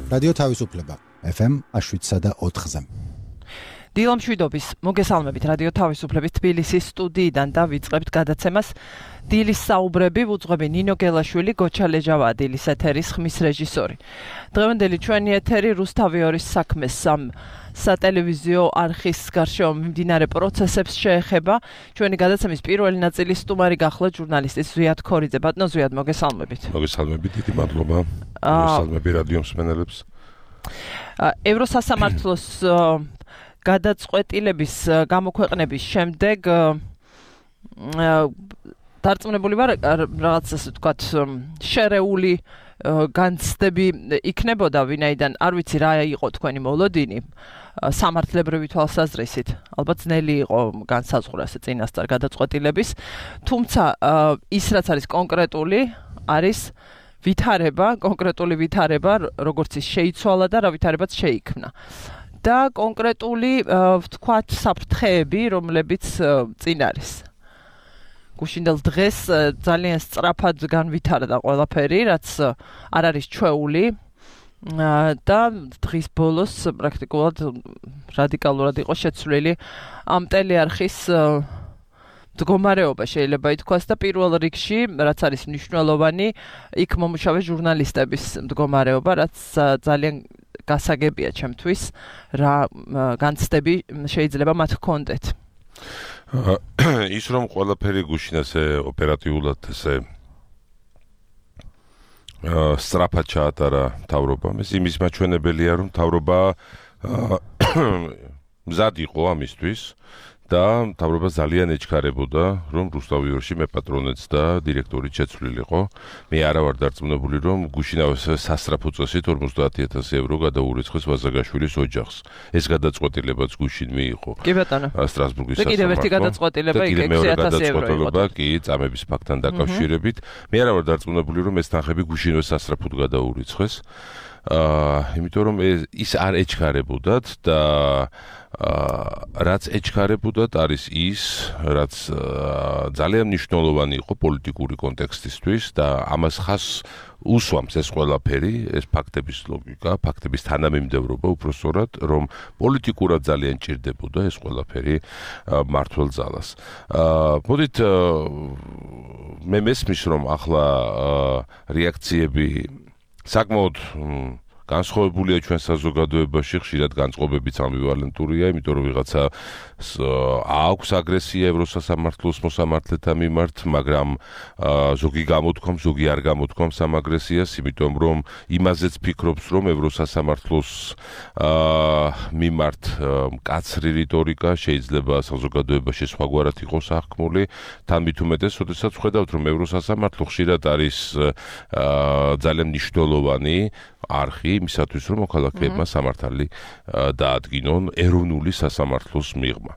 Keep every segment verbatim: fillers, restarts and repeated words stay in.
რადიო თავისუფლება ეფ ემ one oh seven point four-ზე. დილამ შვიდობის მოგესალმებით რადიო თავისუფლების თბილისის სტუდიიდან და ვიწყებთ გადაცემას დილის საუბრები. ვუძღვები ნინო გელაშვილი, გოჩა ლეჟავა დილის ეთერის ხმის რეჟისორი. დღევანდელი ჩვენი ეთერი რუსთავიორის საქმეს სამ სატელევიზიო არხის გარშემო მიმდინარე პროცესებს შეეხება. ჩვენი გადაცემის პირველი ნაწილის სტუმარი გახლავთ ჟურნალისტი ზვიად ქორიძე. ბატონო ზვიად, მოგესალმებით. მოგესალმებით, დიდი მადლობა. მოგესალმებით რადიო მსმენელებს. ევროსასამართლოს გადაწყვეტილების გამოქვეყნების შემდეგ დარწმუნებული ვარ რაღაც ასე ვთქვათ შერეული განცდები იქნებოდა, ვინაიდან არ ვიცი რა იყო თქვენი მოლოდინი სამართლებრივი თვალსაზრისით. ალბათ ძნელი იყო განსაზღვრა ეს წინასწარ გადაწყვეტილების, თუმცა ის რაც არის კონკრეტული არის ვითარება, კონკრეტული ვითარება, როგორც ის შეიცვალა და რა ვითარებაც შეიქმნა. და კონკრეტული ვთქვათ საფრთხეები, რომლებიც წინ არის. გუშინდელ დღეს ძალიან სწრაფად განვითარდა ყველაფერი, რაც არ არის ჩვეული და დღის ბოლოს პრაქტიკულად რადიკალურად იყო შეცვლილი ამ ტელეარხის მდგომარეობა, შეიძლება ითქვას, და პირველ რიგში, რაც არის მნიშვნელოვანი, იქ მომუშავე ჟურნალისტების მდგომარეობა, რაც ძალიან გასაგებია ჩემთვის, რა განცდები შეიძლება მათ ჰქონდეთ. ის რომ ყველაფერი გუშინ ასე ოპერატიულად ესე სწრაფად ჩაატარა მთავრობამ, ეს იმის მაჩვენებელია, რომ მთავრობა მზად იყო ამისთვის და მთავრობა ძალიან ეჩქარებოდა, რომ რუსთავიორში მეპატრონეც და დირექტორი შეცვლილიყო. მე არა ვარ დარწმუნებული, რომ გუშინავე სასწრაფო წესით ორმოცდაათი ათასი ევრო გადაურიცხეს ვაზაგაშვილის ოჯახს. ეს გადაწყვეტილებაც გუშინ მიიღო. კი ბატონო. სტრასბურგის სასამართლო. და კიდევ ერთი გადაწყვეტილება იქ ექვსი ათასი ევრო იყო. კი, წამების ფაქტთან დაკავშირებით. მე არა ვარ დარწმუნებული, რომ ეს თანხები გუშინვე სასწრაფოდ გადაურიცხეს. აა, იმიტომ რომ ის არ ეჩქარებოდათ და აა რაც ეჩქარებოდათ არის ის, რაც ძალიან მნიშვნელოვანი იყო პოლიტიკური კონტექსტისთვის და ამას ხას უსვამს ეს ყველაფერი, ეს ფაქტების ლოგიკა, ფაქტების თანამიმდევრობა უпроსორად, რომ პოლიტიკურად ძალიან ჭირდებოდა ეს ყველაფერი მართლ ძალას. აა მოდით მე მესმის, რომ ახლა რეაქციები საკმაოდ განსხვავებულია ჩვენ საზოგადოებაში, ხშირად განწყობებიც ამბივალენტურია, იმიტომ რომ ვიღაცა აქვს აგრესია ევროსასამართლოს მოსამართლეთა მიმართ, მაგრამ ზოგი გამოთქვამს, ზოგი არ გამოთქვამს ამ აგრესიას, იმიტომ რომ იმაზეც ფიქრობს, რომ ევროსასამართლოს მიმართ მკაცრი რიტორიკა შეიძლება საზოგადოებაში სხვაგვარად იყოს აღქმული, თან მით უმეტეს, როდესაც ვხედავთ, რომ ევროსასამართლო ხშირად არის ძალიან მნიშვნელოვანი არხი იმისათვის, რომ მოქალაქეებმა სამართალი დაადგინონ ეროვნული სასამართლოს მიღმა.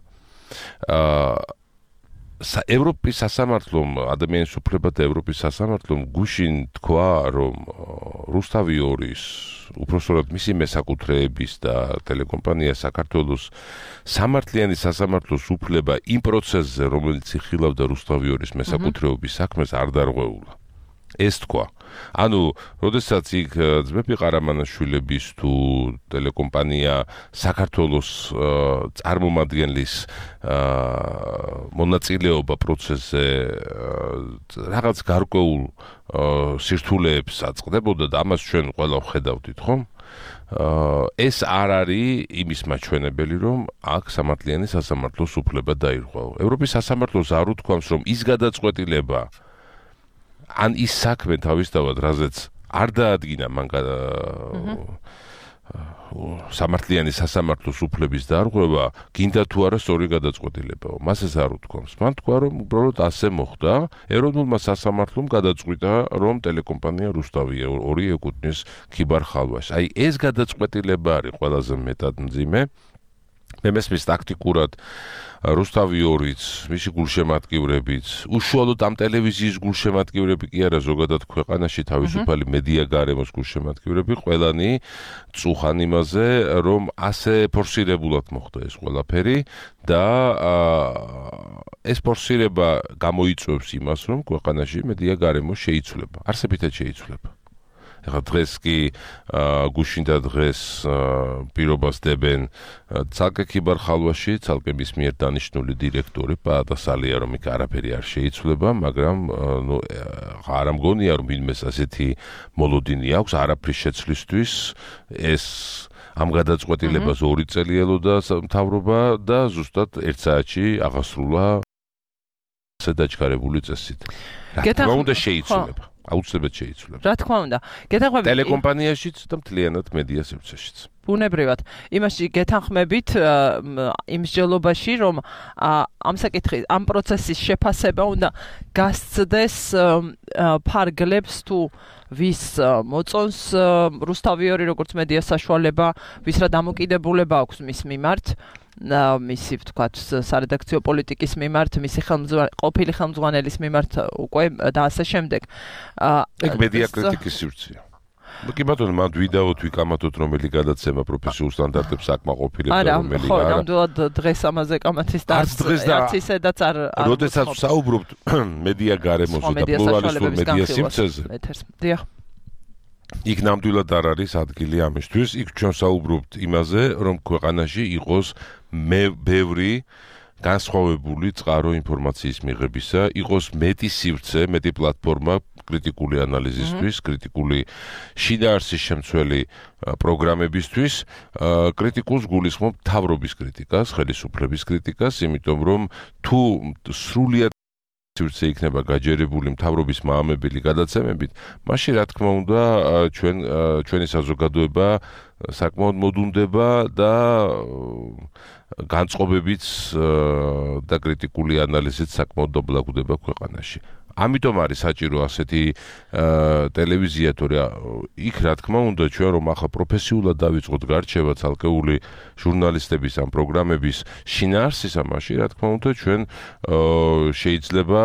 აა ევროპის სასამართლომ, ადამიანის უფლებათა ევროპის სასამართლომ გუშინ თქვა, რომ რუსთავიორის, უпроსორად მისი მესაკუთრეების და ტელეკომპანია საქართველოს სამართლიანი სასამართლოს უფლება იმ პროცესზე, რომელიც იხილავდა რუსთავიორის მესაკუთრეობის საქმეს, არ დარღვეულა. ეს თქვა. ანუ, როდესაც იქ ძმები ყარამანაშვილების თუ ტელეკომპანია საქართველოს წარმომადგენლის მონაწილეობა პროცესზე რაღაც გარკვეულ სირთულეებს აწყდებოდა და ამას ჩვენ ყველა ვხედავდით, ხომ? ეს არ არის იმის მაჩვენებელი, რომ აქ სამართლიანი სასამართლოს უფლება დაირღვევა. ევროპის სასამართლოს არ უთქვამს, რომ ის გადაწყვეტილება ან ის საქმე თავისთავად, რაზეც არ დაადგინა მან სამართლიანი სასამართლოს უფლების დარღვევა, გინდა თუ არა სწორი გადაწყვეტილებაა. მას ეს არ უთქვამს. მან თქვა, რომ უბრალოდ ასე მოხდა, ეროვნულმა სასამართლომ გადაწყვიტა, რომ ტელეკომპანია რუსთავიორი ეკუთვნის ქიბარ ხალვას. აი, ეს გადაწყვეტილება არის ყველაზე მეტად მძიმე. მე მესმის ტაქტიკურად რუსთავიორიც, მისი გულშემატკივრებიც, უშუალოდ ამ ტელევიზიის გულშემატკივრები კი არა, ზოგადად ქვეყანაში თავისუფალი მედია გარემოს გულშემატკივრები, ყველანი წუხან იმაზე, რომ ასე ფორსირებულად მოხდა ეს ყველაფერი და ეს ფორსირება გამოიწვევს იმას, რომ ქვეყანაში მედია გარემო შეიცვლება, არსებითად შეიცვლება. ეხლა დღეს კი გუშინ და დღეს პირობას დებენ ცალკე ქიბარხალვაში, ცალკე მის მიერ დანიშნული დირექტორი პაატა სალია, რომ იქ არაფერი არ შეიცვლება, მაგრამ ნუ არ ამგონია რომ ვინმეს ასეთი მოლოდინი აქვს არაფრის შეცვლისთვის. ეს ამ გადაწყვეტილებას ორი წელი ელოდა მთავრობა და ზუსტად ერთ საათში აღასრულა დაჩქარებული წესით. რა თქმა უნდა შეიცვლება. აუცილებლად შეიცვლება. რა თქმა უნდა. გეთანხმებით ტელეკომპანიაშიც და მთლიანად მედია სივრცეშიც. ბუნებრივად. იმაში გეთანხმებით იმ მსჯელობაში, რომ ამ საკითხის, ამ პროცესის შეფასება უნდა გასცდეს ფარგლებს თუ ვის მოწონს რუსთავიორი როგორც მედია საშუალება, ვის რა დამოკიდებულება აქვს მის მიმართ. მისი ვთქვათ სარედაქციო პოლიტიკის მიმართ, მისი ყოფილი ხელმძღვანელის მიმართ უკვე და ასე შემდეგ. ეგ მედია კრიტიკის სივრცეა. კი ბატონო, მანდ ვიდეოთ ვიკამათოთ რომელი გადაცემა პროფესიულ სტანდარტებს აკმაყოფილებს და რომელი არა. ხო, ნამდვილად დღეს ამაზე კამათის და არც ისედაც არ არ როდესაც ვსაუბრობთ მედია გარემოზე და პლურალისტურ მედია სივრცეზე. დიახ. იქ ნამდვილად არ არის ადგილი ამისთვის. იქ ჩვენ საუბრობთ იმაზე, რომ ქვეყანაში იყოს ბევრი განსხვავებული წყარო ინფორმაციის მიღებისა, იყოს მეტი სივრცე, მეტი პლატფორმა კრიტიკული ანალიზისთვის, კრიტიკული შინაარსის შემცველი პროგრამებისთვის, კრიტიკულს გულისხმობ მთავრობის კრიტიკას, ხელისუფლების კრიტიკას, იმიტომ რომ თუ სრულიად სივრცე იქნება გაჯერებული მთავრობის მაამებელი გადაცემებით, მაშინ რა თქმა უნდა ჩვენ ჩვენი საზოგადოება საკმაოდ მოდუნდება და განწყობებიც და კრიტიკული ანალიზით საკმაოდ დაბლაგდება ქვეყანაში. ამიტომ არის საჭირო ასეთი ტელევიზია, თორე იქ რა თქმა უნდა ჩვენ რომ ახლა პროფესიულად დავიწყოთ გარჩევა ცალკეული ჟურნალისტების ამ პროგრამების შინაარსის ამაში, რა თქმა უნდა ჩვენ შეიძლება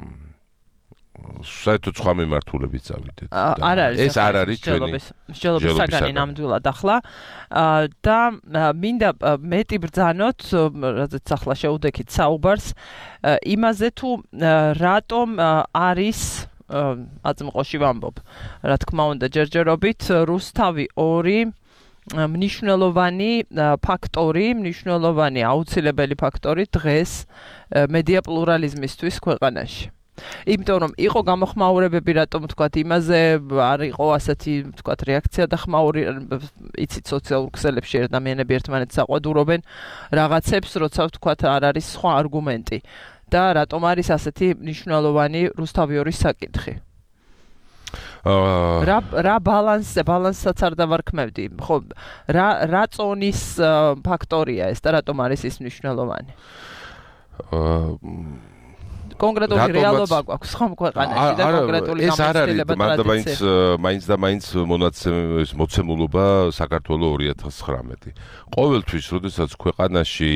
საერთოდ სხვა მიმართულებით წავიდეთ. ეს არ არის ჩვენი მსჯელობის საგანი ნამდვილად ახლა და მინდა მეტი ბრძანოთ, რადგან ახლა შეუდექით საუბარს იმაზე თუ რატომ არის აწმყოში ვამბობ, რა თქმა უნდა ჯერჯერობით რუსთავი ორი მნიშვნელოვანი ფაქტორი, მნიშვნელოვანი აუცილებელი ფაქტორი დღეს მედია პლურალიზმისთვის ქვეყანაში. იმიტომ რომ იყო გამოხმაურებები, რატომ ვთქვათ, იმაზე არ იყო ასეთი ვთქვათ რეაქცია და ხმაური, იცით სოციალურ ქსელებში ადამიანები ერთმანეთს აყვადურობენ რაღაცებს, როცა ვთქვათ არ არის სხვა არგუმენტი და რატომ არის ასეთი მნიშვნელოვანი რუსთავიორის საკითხი. რა რა ბალანსზე, ბალანსაც არ დავარქმევდი. ხო, რა რა წონის ფაქტორია ეს და რატომ არის ის მნიშვნელოვანი? კონკრეტული რეალობა გვაქვს ხომ ქვეყანაში და კონკრეტული გამოცდილება ტრადიცია. ეს არ არის, მაინც მაინც და მაინც მოცემულობა საქართველოს ორი ათას ცხრამეტი. ყოველთვის, როდესაც ქვეყანაში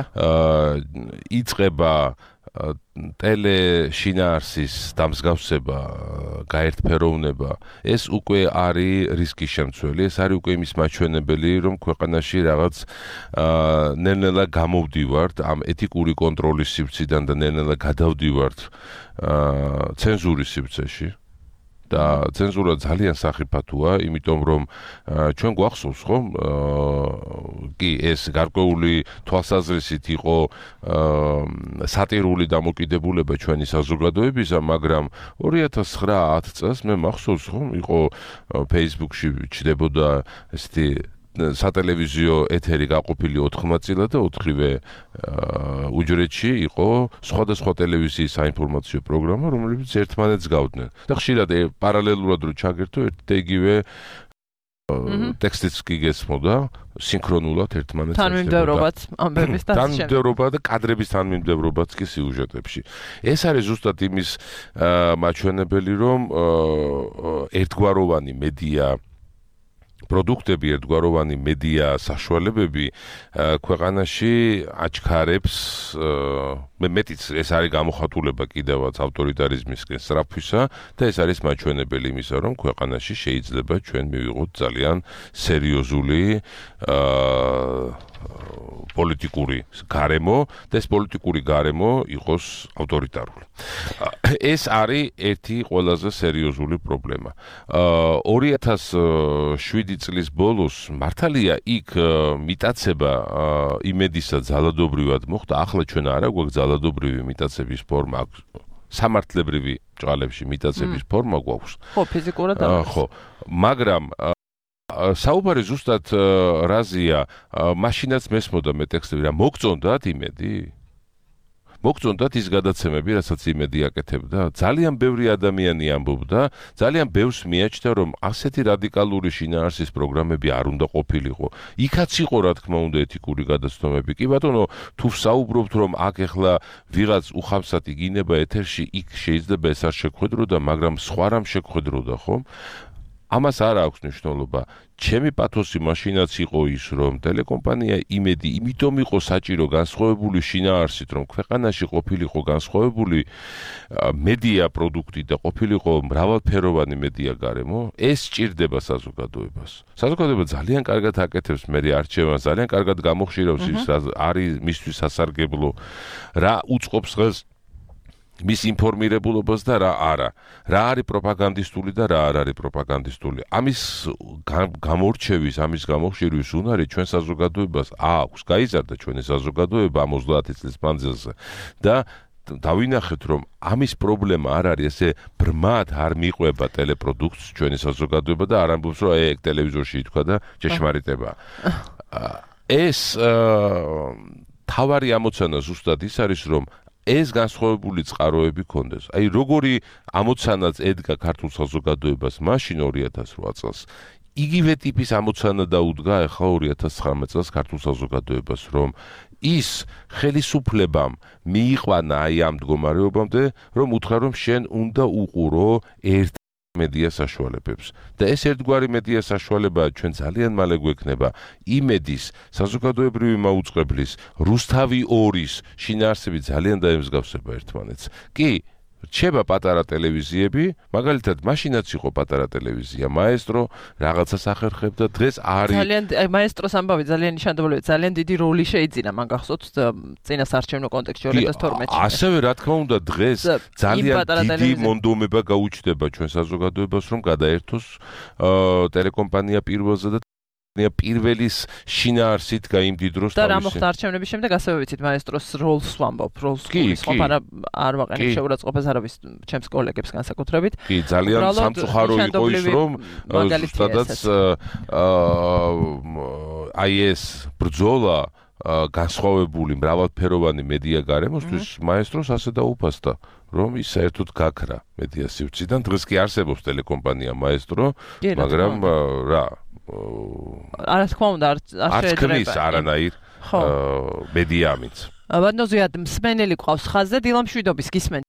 იწყება ტელე შინაარსის დამსგავსება, გაერთფეროვნება, ეს უკვე არის რისკის შემცველი, ეს არის უკვე იმის მაჩვენებელი, რომ ქვეყანაში რაღაც ნელ-ნელა გამოვდივართ ამ ეთიკური კონტროლის სივრციდან და ნელ-ნელა გადავდივართ ცენზურის სივრცეში. და ცენზურა ძალიან სახიფათოა, იმიტომ რომ ჩვენ გვახსოვს ხომ, კი ეს გარკვეული თვალსაზრისით იყო სატირული დამოკიდებულება ჩვენი საზოგადოებისა, მაგრამ ორი ათას ცხრა ათ წელს მე მახსოვს ხომ, იყო Facebook-ში ჩდებოდა ესეთი სატელევიზიო ეთერი გაყოფილი ოთხმაწილად და ოთხივე უჯრედში იყო სხვადასხვა ტელევიზიის საინფორმაციო პროგრამა, რომლებიც ერთმანეთს გავდნენ. და ხშირად პარალელურად რო ჩაგერთო ერთ და იგივე ტექსტიც კი გესმოდა სინქრონულად ერთმანეთს. თანმიმდევრობაც ამბების და თანმიმდევრობა და კადრების თანმიმდევრობაც კი სიუჟეტებში. ეს არის ზუსტად იმის მაჩვენებელი, რომ ერთგვაროვანი მედია პროდუქტები, ერთგვაროვანი მედია საშუალებები ქვეყანაში აჩქარებს, მე მეტიც ეს არის გამოხატულება კიდევაც ავტორიტარიზმისკენ სწრაფვისა და ეს არის მაჩვენებელი იმისა, რომ ქვეყანაში შეიძლება ჩვენ მივიღოთ ძალიან სერიოზული პოლიტიკური გარემო და ეს პოლიტიკური გარემო იყოს ავტორიტარული. ეს არის ერთი ყველაზე სერიოზული პრობლემა. ორი ათას შვიდი წლის ბოლოს მართალია იქ მიტაცება იმედისა ძალადობრივად მოხდა, ახლა ჩვენ არა გვაქვს ძალადობრივი მიტაცების ფორმა, სამართლებრივი ჭყალებში მიტაცების ფორმა გვაქვს. ხო, ფიზიკურად არა. ხო, მაგრამ საუბარი ზუსტად რაზეა, მაშინაც მესმოდა მე ტექსტები რა მოგწონდათ იმედი? მოგწონდათ ის გადაცემები, რასაც იმედი აკეთებდა? ძალიან ბევრი ადამიანი ამბობდა, ძალიან ბევრს მიაჩნდა, რომ ასეთი რადიკალური შინაარსის პროგრამები არ უნდა ყოფილიყო. იქაც იყო, რა თქმა უნდა, ეთიკური გადაცემები. კი ბატონო, თუ საუბრობთ, რომ აქ ახლა ვიღაც უხამსად იგინება ეთერში, იქ შეიძლება ეს არ შეგხვედროდა, მაგრამ სხვა რამ შეგხვედროდა, ხო? ამას არ აქვს მნიშვნელობა. ჩემი პათოსი მაშინაც იყო ის, რომ ტელეკომპანია იმედი იმიტომ იყო საჭირო განსხვავებული შინაარსით, რომ ქვეყანაში ყოფილიყო განსხვავებული მედია პროდუქტი და ყოფილიყო მრავალფეროვანი მედია გარემო, ეს სჭირდება საზოგადოებას. საზოგადოება ძალიან კარგად აკეთებს მე არჩევანს, ძალიან კარგად გამოხშირავს ის, რა არის მისთვის სასარგებლო, რა უწყობს ხელს მის ინფორმირებულობას და რა არა. რა არის პროპაგანდისტული და რა არ არის პროპაგანდისტული. ამის გამორჩევის, ამის გამოხშირვის უნარი ჩვენ საზოგადოებას აქვს. გაიზარდა ჩვენი საზოგადოება ამ ოცდაათი წლის მანძილზე და დავინახეთ, რომ ამის პრობლემა არ არის ესე ბრმად არ მიყვება ტელეპროდუქტს ჩვენი საზოგადოება და არ ამბობს, რომ ეგ ტელევიზორში ითქვა და ჭეშმარიტება. ეს თავარი ამოცანა ზუსტად ის არის, რომ ეს განსხვავებული წყაროები ქონდეს. აი როგორი ამოცანაც ედგა ქართულ საზოგადოებას მაშინ ორი ათას რვა წელს, იგივე ტიპის ამოცანა დაუდგა ახლა ორი ათას ცხრამეტ წელს ქართულ საზოგადოებას, რომ ის ხელისუფლებამ მიიყვანა აი ამ მდგომარეობამდე, რომ უთხრა, რომ შენ უნდა უყურო ერთ მედია საშუალებებს. და ეს ერთგვარი მედია საშუალება ჩვენ ძალიან მალე გვექნება იმედის, საზოგადოებრივი მაუწყებლის, რუსთავი ორის შინაარსები ძალიან დაემსგავსება ერთმანეთს. კი, რჩება პატარა ტელევიზიები, მაგალითად, მაშინაც იყო პატარა ტელევიზია მაესტრო, რაღაცას ახერხებდა, დღეს არის. ძალიან მაესტროს ამბავი ძალიან ნიშანდობლივია, ძალიან დიდი როლი შეიძინა, მან გახსოვთ წინასარჩევნო კონტექსტში ორი ათას თორმეტში. ასევე რა თქმა უნდა, დღეს ძალიან დიდი მონდომება გაუჩნდება ჩვენ საზოგადოებას, რომ გადაერთოს ტელეკომპანია პირველზე და პირველის შინაარსით გაიმდიდროს თავისი. და რა მოხდა არჩევნების შემდეგ, ასევე ვიცით, მაესტროს როლს ვამბობ, როლს ვისხობ, არა არ ვაყენებ შეურაცხყოფას არავის ჩემს კოლეგებს განსაკუთრებით. კი, ძალიან სამწუხარო იყო ის, რომ ზუსტადაც აი ეს ბრძოლა განსხვავებული მრავალფეროვანი მედია გარემოსთვის მაესტროს ასე დაუფასდა, რომ ის საერთოდ გაქრა მედია სივრციდან. დღეს კი არსებობს ტელეკომპანია მაესტრო, მაგრამ რა არა თქმა უნდა არ შეედრება. არც არანაირ მედიამიც. ბატონო ზვიად, მსმენელი ყავს ხაზზე, დილამშვიდობის გისმენთ.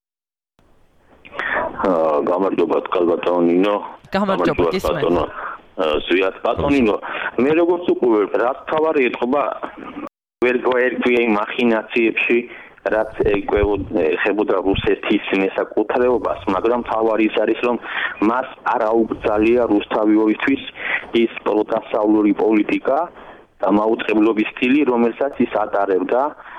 გამარჯობა კალბატონინო. გამარჯობა გისმენთ. ზვიად ბატონინო, მე როგორც უკვე რა თავარი ეთქობა ვერ გვერდია იმ მახინაციებში, რაც ეხებოდა რუსეთის მესაკუთრეობას, მაგრამ თავარი ის არის, რომ მას არ აუგზალია რუსთავი ორისთვის ის პროტასავლური პოლიტიკა და მაუწყებლობის სტილი, რომელსაც ის ატარებდა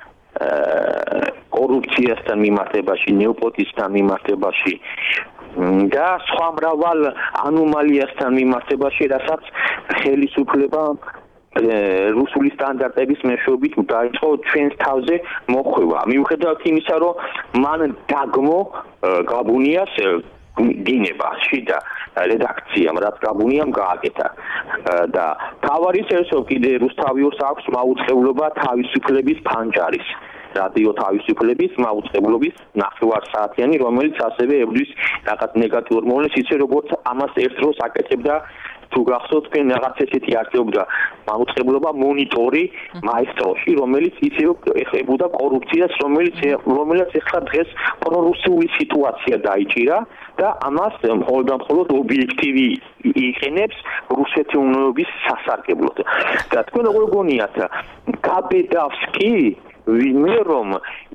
კორუფციასთან მიმართებაში, ნეოპოტიზმთან მიმართებაში და სხვა მრავალ ანომალიასთან მიმართებაში, რასაც ხელისუფლება რუსული სტანდარტების მეშვეობით დაიწყო ჩვენს თავზე მოხვევა. მიუხედავად იმისა, რომ მან დაგმო გაბუნიას დინებაში და რედაქციამ, რაც გაბუნიამ გააკეთა და თავარი სერსო კიდე რუსთავი ორს აქვს მაუწყებლობა თავისუფლების ფანჯარის, რადიო თავისუფლების მაუწყებლობის ნახევარსაათიანი, რომელიც ასევე ებრძვის რაღაც ნეგატიურ მოვლენას, ისე როგორც ამას ერთ დროს აკეთებდა თუ გახსოვთ თქვენ რაღაც ესეთი არსებობდა მაუწყებლობა მონიტორი მაესტროში, რომელიც ისევ ეხებოდა კორუფციას, რომელიც რომელიც ახლა დღეს პრორუსული სიტუაცია დაიჭირა და ამას მხოლოდ და მხოლოდ ობიექტივი იყენებს რუსეთის უნების სასარგებლოდ. და თქვენ როგორ გონიათ, გაბედავს კი ვინმე რომ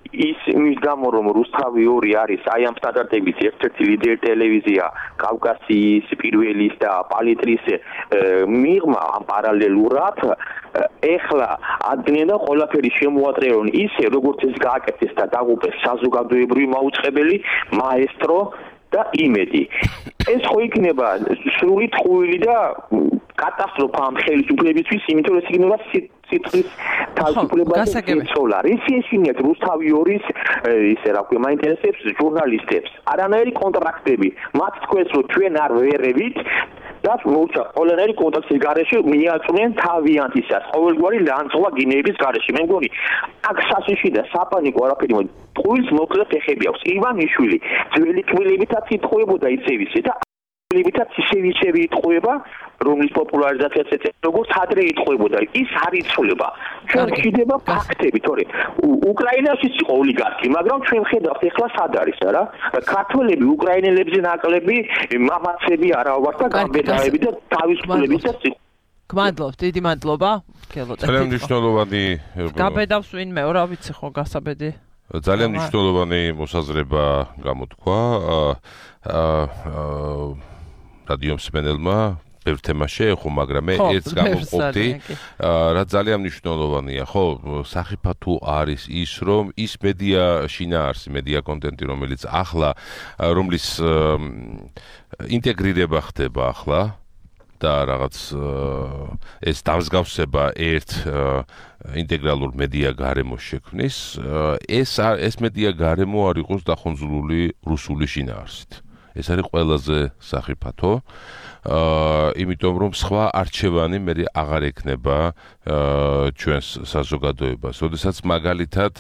ის მის გამო რომ რუსთავი ორი არის აი ამ სტანდარტების ერთ-ერთი ლიდერი ტელევიზია კავკასიის პირველის და პალიტრის მიღმა ამ პარალელურად ეხლა ადგენენ და ყველაფერი შემოატრიალონ ისე როგორც ეს გააკეთეს და დაღუპეს საზოგადოებრივი მაუწყებელი მაესტრო და იმედი ეს ხო იქნება სრული ტყუილი და კატასტროფა ამ ხელისუფლებისთვის იმიტომ რომ ეს იქნება ციტრის თავისუფლებაზე შეცვლა რისი ეშინიათ რუსთავი ორის ისე რა ქვია მაინტერესებს ჟურნალისტებს არანაირი კონტრაქტები მათ თქვენს რომ ჩვენ არ ვერევით და მოუწა ყველანაირი კონტაქტის გარეშე მიაწვნენ თავიანთისას ყოველგვარი ლანძღვა გინეების გარეშე მე მგონი აქ სასიში და საპანიკო არაფერი მოდი ტყუილს მოკლე ფეხები აქვს ივანიშვილი ძველი კბილებითაც იტყუებოდა ისევ ისე და კბილებითაც ისევ ისევ იტყუება რომლის პოპულარიზაციაც ეწევა როგორც ადრე იტყუებოდა ის არ იცვლება ჩვენ ხდება ფაქტები თორე უკრაინაშიც იყო ოლიგარქი მაგრამ ჩვენ ხედავთ ეხლა სად არის არა ქართველები უკრაინელებზე ნაკლები მამაცები არა ვართ და გამბედაები და თავისუფლებისას გმადლობთ დიდი მადლობა ქელოტა ძალიან მნიშვნელოვანი გაბედავს ვინმე რა ვიცი ხო გასაბედი ძალიან მნიშვნელოვანი მოსაზრება გამოთქვა რადიო მსმენელმა ბევრ თემას შეეხო, მაგრამ მე ერთს გამოვყოფდი, რა ძალიან მნიშვნელოვანია, ხო, სახიფათო არის ის, რომ ის მედია შინაარსი, მედია კონტენტი, რომელიც ახლა, რომლის ინტეგრირება ხდება ახლა და რაღაც ეს დამსგავსება ერთ ინტეგრალურ მედია გარემოს შექმნის, ეს ეს მედია გარემო არ იყოს დახონძულული რუსული შინაარსით. ეს არის ყველაზე სახიფათო. აა იმიტომ რომ სხვა არჩევანი მე აღარ ექნება ჩვენს საზოგადოებას. როდესაც მაგალითად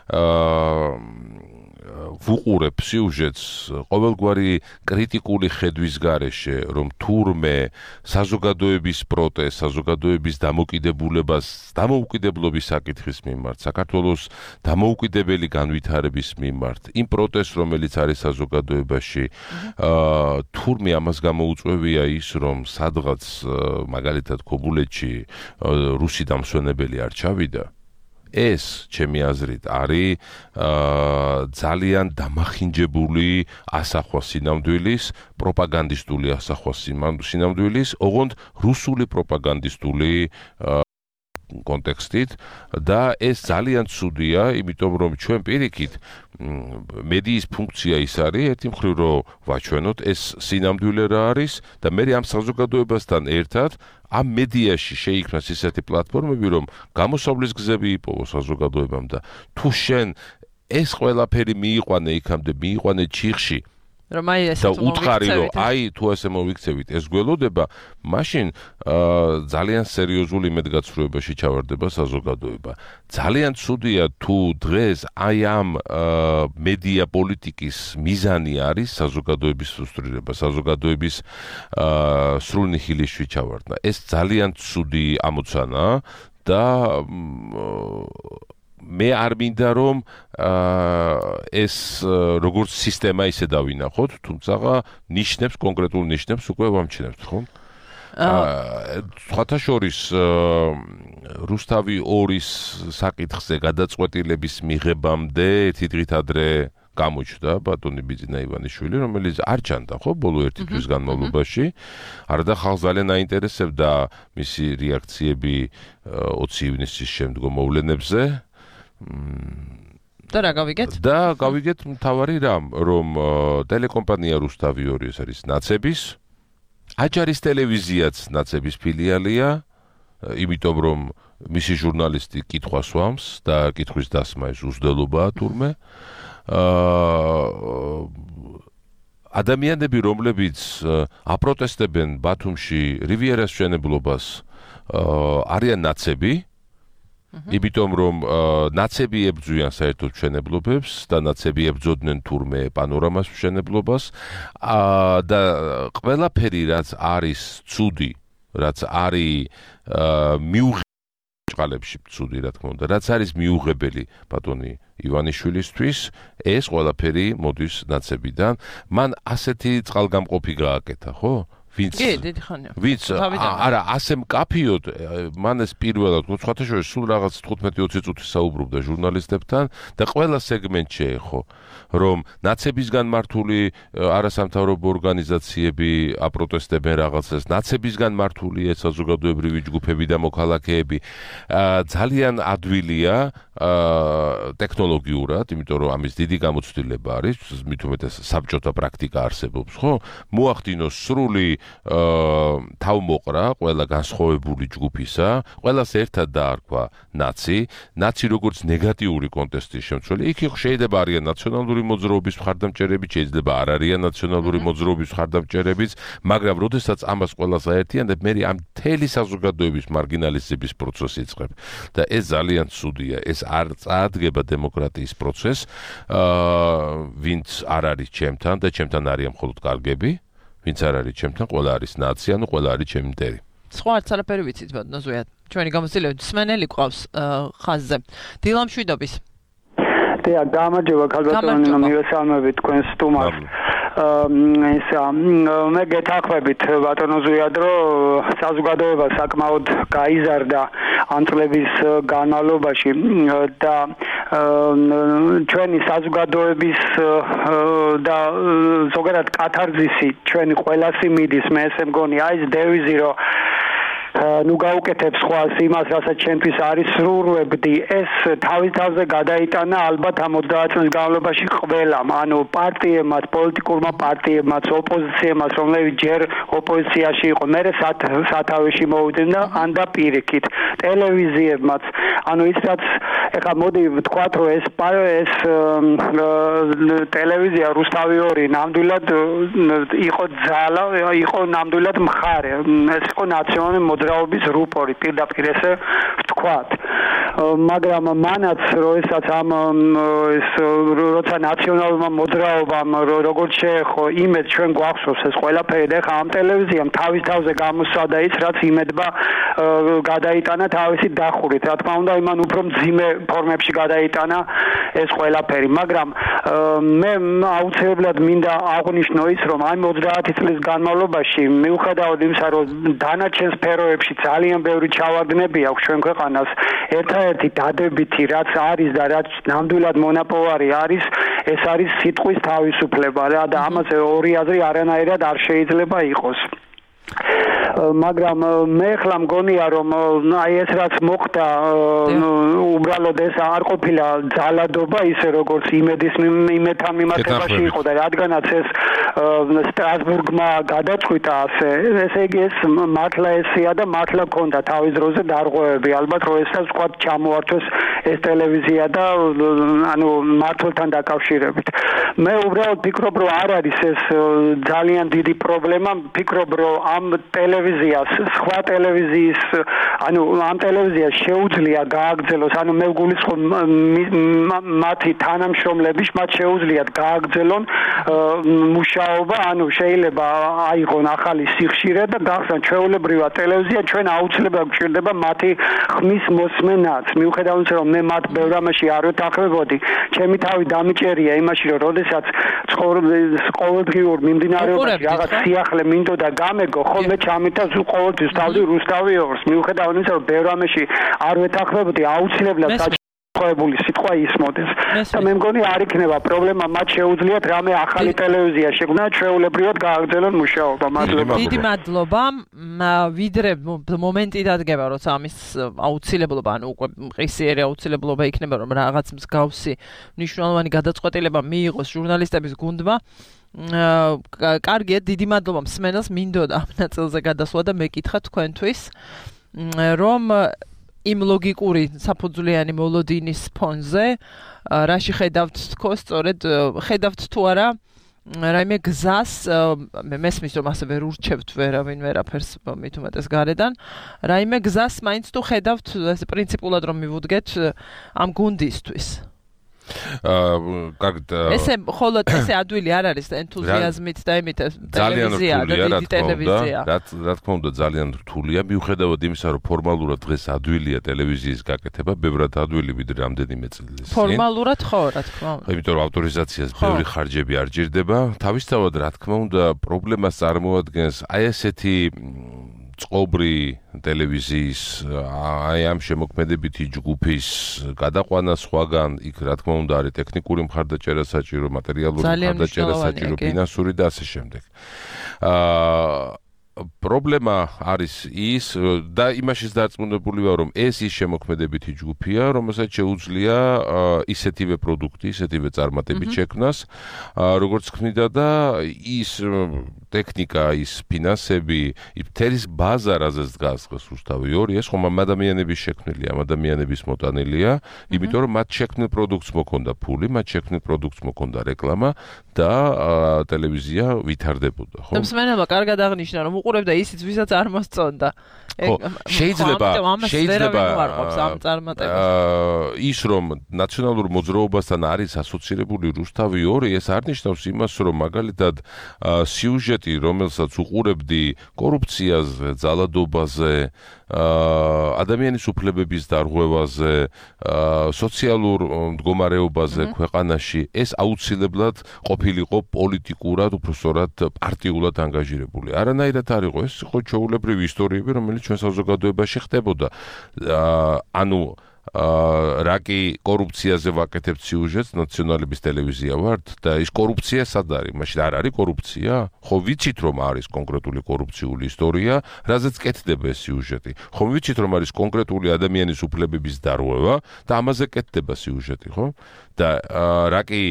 აა ვუყურებ სიუჟეტს ყოველგვარი კრიტიკული ხედვის გარეშე, რომ თურმე საზოგადოების პროტესტ, საზოგადოების დამოუკიდებულებას, დამოუკიდებლობის საკითხის მიმართ, საქართველოს დამოუკიდებელი განვითარების მიმართ, იმ პროტესტს, რომელიც არის საზოგადოებაში, აა თურმე ამას გამოუწვევია ის, რომ სადღაც მაგალითად ქობულეთში რუსი დამსვენებელი არ ჩავიდა. ეს ჩემი აზრით არის ძალიან დამახინჯებული ასახვა სინამდვილის, პროპაგანდისტული ასახვა სინამდვილის, ოღონდ რუსული პროპაგანდისტული კონტექსტით და ეს ძალიან ცუდია, იმიტომ რომ ჩვენ პირიქით მედიის ფუნქცია ის არის, ერთი მხრივ რომ ვაჩვენოთ ეს სინამდვილე რა არის და მე ამ საზოგადოებასთან ერთად ამ მედიაში შეიქმნას ისეთი პლატფორმები, რომ გამოსავლის გზები იპოვოს საზოგადოებამ და თუ შენ ეს ყველაფერი მიიყვანე იქამდე, მიიყვანე ჩიხში რომ აი ესე და უთხარი რომ აი თუ ესე მოვიქცევით ეს გველოდება, მაშინ ძალიან სერიოზული იმედგაცრუებაში ჩავარდება საზოგადოება. ძალიან ცუდია თუ დღეს აი ამ მედია პოლიტიკის მიზანი არის საზოგადოების ფრუსტრირება, საზოგადოების სრული ნიჰილიზმში ჩავარდნა. ეს ძალიან ცუდი ამოცანაა და მე არ მინდა რომ ეს როგორც სისტემა ისე დავინახოთ, თუმცა ნიშნებს, კონკრეტულ ნიშნებს უკვე ვამჩნევთ, ხო? სხვათა შორის რუსთავი ორის საკითხზე გადაწყვეტილების მიღებამდე ერთი დღით ადრე გამოჩნდა ბატონი ბიძინა ივანიშვილი, რომელიც არ ჩანდა, ხო, ბოლო ერთი თვის განმავლობაში. არადა ხალხს ძალიან აინტერესებდა მისი რეაქციები ოცი ივნისის შემდგომ მოვლენებზე. და რა გავიგეთ? და გავიგეთ მთავარი რამ, რომ ტელეკომპანია რუსთავი ორი ეს არის ნაცების, აჯარის ტელევიზიაც ნაცების ფილიალია, იმიტომ რომ მისი ჟურნალისტი კითხვას ვამს და კითხვის დასმა ეს უზრდელობაა თურმე. ადამიანები, რომლებიც აპროტესტებენ ბათუმში რივიერას მშენებლობას, არიან ნაცები, იმიტომ რომ ნაცები ებრძვიან საერთოდ მშენებლობებს და ნაცები ებრძოდნენ თურმე პანორამას მშენებლობას და ყველაფერი რაც არის ცუდი, რაც არის მიუღებელი ცუდი, რა თქმა უნდა, რაც არის მიუღებელი ბატონი ივანიშვილისთვის, ეს ყველაფერი მოდის ნაცებიდან. მან ასეთი წყალგამყოფი გააკეთა, ხო? ვინც კი, დიდი ხანია. ვინც არა ასე მკაფიოდ მან ეს პირველად სხვათა შორის სულ რაღაც თხუთმეტი ოცი წუთი საუბრობდა ჟურნალისტებთან და ყველა სეგმენტ შეეხო რომ ნაცებისგან მართული არასამთავრობო ორგანიზაციები აპროტესტებენ რაღაცას, ნაცებისგან მართული საზოგადოებრივი ჯგუფები და მოქალაქეები ძალიან ადვილია ტექნოლოგიურად, იმიტომ რომ ამის დიდი გამოცდილება არის, მით უმეტეს საბჭოთა პრაქტიკა არსებობს, ხო? მოახდინოს სრული თავმოყრა ყველა განსხვავებული ჯგუფისა, ყველას ერთად დაარქვა ნაცი, ნაცი როგორც ნეგატიური კონტექსტის შემცველი, იქ შეიძლება არიან ნაციონალური მოძრაობის მხარდამჭერები, შეიძლება არ არიან ნაციონალური მოძრაობის მხარდამჭერებიც, მაგრამ როდესაც ამას ყველას აერთიანებ, მე ამ მთელი საზოგადოების მარგინალიზების პროცესი იწყებ და ეს ძალიან ცუდია, ეს არ წაადგება დემოკრატიის პროცესს, ვინც არ არის ჩემთან და ჩემთან არიან მხოლოდ კარგები, ვინც არ არის ჩემთან, ყველა არის ნაცი, ანუ ყველა არის ჩემი მტერი. სხვა არც არაფერი ვიცით, ბატონო ზვიად. ჩვენი გამოცდილებით სმენელი ყავს ხაზზე. დილა მშვიდობის. დიახ, გამარჯობა, ქალბატონო, მივესალმებით თქვენს სტუმარს. ესა მე გეთანხმებით ბატონო ზვიად, რომ საზოგადოება საკმაოდ გაიზარდა ამ წლების განმავლობაში და ჩვენი საზოგადოების და ზოგადად კათარზისი ჩვენი ყველასი მიდის, მე ესე მგონი, აი ეს დევიზი, რომ ნუ გაუკეთებ სხვას იმას, რასაც ჩემთვის არის სრულვებდი, ეს თავის თავზე გადაიტანა ალბათ ამ ოცდაათ წლის განმავლობაში ყველამ, ანუ პარტიებმაც, პოლიტიკურმა პარტიებმაც, ოპოზიციებმაც, რომლებიც ჯერ ოპოზიციაში იყო, მერე სათავეში მოვიდნენ და ან და პირიქით, ტელევიზიებმაც, ანუ ის რაც ეხლა მოდი ვთქვათ, რომ ეს ეს ტელევიზია რუსთავი ორი ნამდვილად იყო ძალა, იყო ნამდვილად მხარე, ეს იყო ნაციონალური მოძრაობის რუპორი, პირდაპირ ესე ვთქვათ. მაგრამ მანაც როდესაც ამ ეს როცა ნაციონალურმა მოძრაობამ როგორც შეეხო იმედ ჩვენ გვახსოვს ეს ყველაფერი და ხა ამ ტელევიზიამ თავის თავზე გამოსცადა ის რაც იმედმა გადაიტანა თავისი დახურით. რა თქმა უნდა იმან უფრო მძიმე ფორმებში გადაიტანა ეს ყველაფერი, მაგრამ მე აუცილებლად მინდა აღვნიშნო ის რომ აი ოცდაათი წლის განმავლობაში მიუხედავად იმისა რომ დანარჩენ სფეროებში ძალიან ბევრი ჩავარდნები აქვს ჩვენ ქვეყანას, ერთადერთი დადებითი რაც არის და რაც ნამდვილად მონაპოვარი არის, ეს არის სიტყვის თავისუფლება რა და ამაზე ორი აზრი არანაირად არ შეიძლება იყოს. მაგრამ მე ხლა მგონია რომ აი ეს რაც მოხდა უბრალოდ ეს არ ყოფილა ძალადობა ისე როგორც იმედის იმედთან მიმართებაში იყო და რადგანაც ეს სტრასბურგმა გადაწყვიტა ასე ესე იგი ეს მართლა ესია და მართლა ქონდა თავის დროზე დარღვევები ალბათ რომ ესაც თქვა ჩამოართვეს ეს ტელევიზია და ანუ მართლთან დაკავშირებით მე უბრალოდ ვფიქრობ რომ არ არის ეს ძალიან დიდი პრობლემა ვფიქრობ რომ ამ ტელევიზიას სხვა ტელევიზიის ანუ ამ ტელევიზიას შეუძლია გააგრძელოს ანუ მე ვგულისხმობ მათი თანამშრომლების მათ შეუძლიათ გააგრძელონ მუშაობა ანუ შეიძლება აიღონ ახალი სიხშირე და გახსნან ჩვეულებრივად ტელევიზია ჩვენ აუცილებლად გვჭირდება მათი ხმის მოსმენაც მიუხედავად იმისა რომ მე მათ ბევრ ამაში არ ვეთანხმებოდი ჩემი თავი დამიჭერია იმაში რომ როდესაც ცხოვრების ყოველდღიურ მიმდინარეობაში რაღაც სიახლე მინდოდა გამეგო ხო მე ჩამითა ყოველთვის თავი რუსთავი ორს მიუხედავად იმისა რომ ბევრ ამაში არ ვეთანხმებოდი აუცილებლად ხვებული სიტყვა ისმოდეს და მე მგონი არ იქნება პრობლემა მათ შეუძლიათ რამე ახალი ტელევიზია შექმნა ჩვეულებრივად გააგრძელონ მუშაობა მადლობა დიდი მადლობა ვიდრე მომენტი დადგება როცა ამის აუცილებლობა ანუ უკვე მყისიერი აუცილებლობა იქნება რომ რაღაც მსგავსი მნიშვნელოვანი გადაწყვეტილება მიიღოს ჟურნალისტების გუნდმა კარგია დიდი მადლობა მსმენელს მინდოდა ამ ნაწილზე გადასვლა და მეკითხა თქვენთვის რომ იმ ლოგიკური საფუძვლიანი მოლოდინის ფონზე რაში ხედავთ თქო სწორედ ხედავთ თუ არა რაიმე გზას მე მესმის რომ ასე ვერ ურჩევთ ვერავინ ვერაფერს მით უმეტეს გარედან რაიმე გზას მაინც თუ ხედავთ ეს პრინციპულად რომ მივუდგეთ ამ გუნდისთვის აა კარგად ესე მხოლოდ ესე ადვილი არ არის ენთუზიაზმით და იმით ტელევიზია და დიდი ტელევიზია. რა თქმა უნდა ძალიან რთულია მიუხედავად იმისა რომ ფორმალურად დღეს ადვილია ტელევიზიის გაკეთება ბევრად ადვილი ვიდრე რამდენიმე წელი წინ. ფორმალურად ხო რა თქმა უნდა. იმიტომ რომ ავტორიზაციას ბევრი ხარჯები არ ჭირდება. თავისთავად რა თქმა უნდა პრობლემას წარმოადგენს აი ესეთი წყობრი ტელევიზიის აი ამ შემოქმედებითი ჯგუფის გადაყვანა სხვაგან იქ რა თქმა უნდა არის ტექნიკური მხარდაჭერა საჭირო, მატერიალური მხარდაჭერა საჭირო, ფინანსური და ასე შემდეგ. აა პრობლემა არის ის და იმაშიც დარწმუნებული ვარ რომ ეს ის შემოქმედებითი ჯგუფია რომელსაც შეუძლია ისეთივე პროდუქტი, ისეთივე წარმატებით შექმნას როგორც ქმნიდა და ის ტექნიკა, ის ფინანსები, მთელი ბაზა რაზეც დგას დღეს რუსთავი ორი ეს ხომ ამ ადამიანების შექმნილია, ამ ადამიანების მოტანილია, იმიტომ რომ მათ შექმნილ პროდუქტს მოქონდა ფული, მათ შექმნილ პროდუქტს მოქონდა რეკლამა და ტელევიზია ვითარდებოდა, ხო? მსმენელმა კარგად აღნიშნა რომ უყურებდა ისიც ვისაც არ მოსწონდა. შეიძლება შეიძლება ამ წარმატებას. ის რომ ნაციონალურ მოძრაობასთან არის ასოცირებული რუსთავი ორი ეს არ ნიშნავს იმას რომ მაგალითად სიუჟეტი რომელსაც უყურებდი კორუფციაზე, ძალადობაზე, ადამიანის უფლებების დარღვევაზე, სოციალურ მდგომარეობაზე ქვეყანაში ეს აუცილებლად ყოფილიყო პოლიტიკურად, უბრალოდ პარტიულად ანგაჟირებული. არანაირად არ იყო, ეს იყო ჩვეულებრივი ისტორიები, რომელიც ჩვენ საზოგადოებაში ხდებოდა. ანუ რა კი კორუფციაზე ვაკეთებთ სიუჟეტს, ნაციონალების ტელევიზია ვართ და ის კორუფცია სად არის? მაშინ არ არის კორუფცია? ხო ვიცით რომ არის კონკრეტული კორუფციული ისტორია, რაზეც კეთდება ეს სიუჟეტი. ხო ვიცით რომ არის კონკრეტული ადამიანის უფლებების დარღვევა და ამაზე კეთდება სიუჟეტი, ხო? და რა კი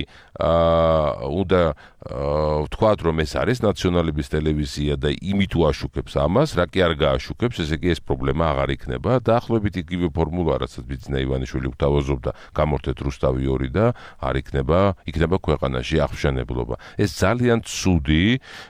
უნდა ვთქვათ რომ ეს არის ნაციონალების ტელევიზია და იმით უაშუქებს ამას, რა კი არ გააშუქებს, ესე იგი ეს პრობლემა აღარ იქნება. დაახლოებით იგივე ფორმულა, რასაც ბიძინა ივანიშვილი გვთავაზობდა, გამორთეთ რუსთავი ორი და არ იქნება, იქნება ქვეყანაში აღშენებლობა. ეს ძალიან ცუდი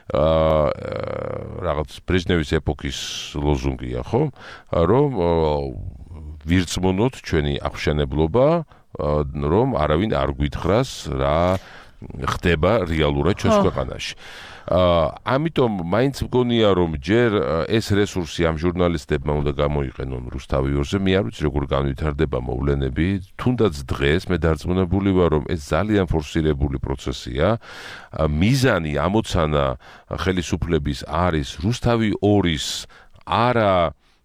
რაღაც ბრეჟნევის ეპოქის ლოზუნგია, ხო? რომ ვირწმუნოთ ჩვენი აღშენებლობა რომ არავინ არ გვითხრას რა ხდება რეალურად ჩვენს ქვეყანაში. ამიტომ მაინც მგონია რომ ჯერ ეს რესურსი ამ ჟურნალისტებმა უნდა გამოიყენონ რუსთავი ორზე, მე არ ვიცი როგორ განვითარდება მოვლენები, თუნდაც დღეს მე დარწმუნებული ვარ რომ ეს ძალიან ფორსირებული პროცესია. მიზანი ამოცანა ხელისუფლების არის რუსთავი ორის არა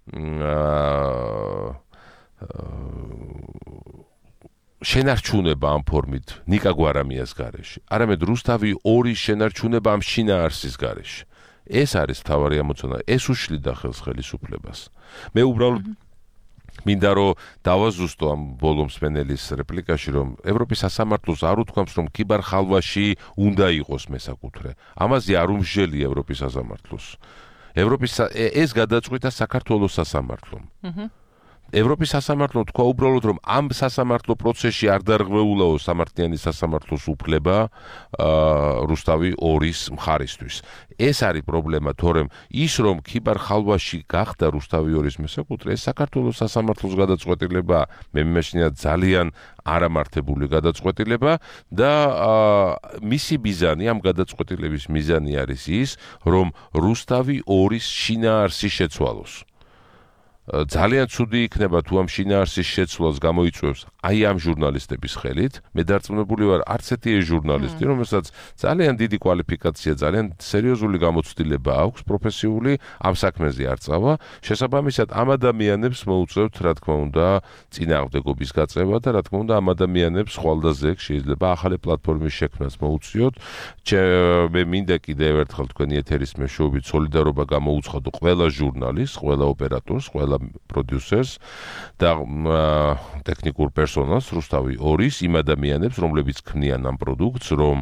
შენარჩუნება ამ ფორმით ნიკა გვარამიას გარეშე. არამედ რუსთავი ორის შენარჩუნება ამ შინაარსის გარეშე. ეს არის მთავარი ამოცანა, ეს უშლიდა ხელს ხელისუფლებას. მე უბრალოდ მინდა რომ დავაზუსტო ამ ბოლო მსმენელის რეპლიკაში რომ ევროპის სასამართლოს არ უთქვამს რომ კიბარ ხალვაში უნდა იყოს მესაკუთრე. ამაზე არ უმსჯელია ევროპის სასამართლოს. ევროპის ეს გადაწყვიტა საქართველოს სასამართლომ. ევროპის სასამართლომ თქვა უბრალოდ რომ ამ სასამართლო პროცესში არ დარღვეულაო სამართლიანი სასამართლოს უფლება რუსთავი ორის მხარისთვის. ეს არის პრობლემა, თორემ ის რომ კიბარ ხალვაში გახდა რუსთავი ორის მესაკუთრე, ეს საქართველოს სასამართლოს გადაწყვეტილება, მე მიმეშნია ძალიან არამართებული გადაწყვეტილება და მისი მიზანი, ამ გადაწყვეტილების მიზანი არის ის, რომ რუსთავი ორის შინაარსი შეცვალოს. ძალიან ცუდი იქნება თუ ამ შინაარსის შეცვლას გამოიწვევს აი ამ ჟურნალისტების ხელით. მე დარწმუნებული ვარ არც ერთი ჟურნალისტი, რომელსაც ძალიან დიდი კვალიფიკაცია, ძალიან სერიოზული გამოცდილება აქვს პროფესიული, ამ საქმეზე არ წავა. შესაბამისად ამ ადამიანებს მოუწევთ რა თქმა უნდა წინააღმდეგობის გაწევა და რა თქმა უნდა ამ ადამიანებს ხვალდაზე შეიძლება ახალი პლატფორმის შექმნას მოუწიოთ. მე მინდა კიდევ ერთხელ თქვენი ეთერის მეშვეობით სოლიდარობა გამოუცხადო ყველა ჟურნალისტს, ყველა ოპერატორს, ყველა პროდიუსერს და ტექნიკურ პერსონალს რუსთავი ორის იმ ადამიანებს, რომლებიც ქმნიან ამ პროდუქტს, რომ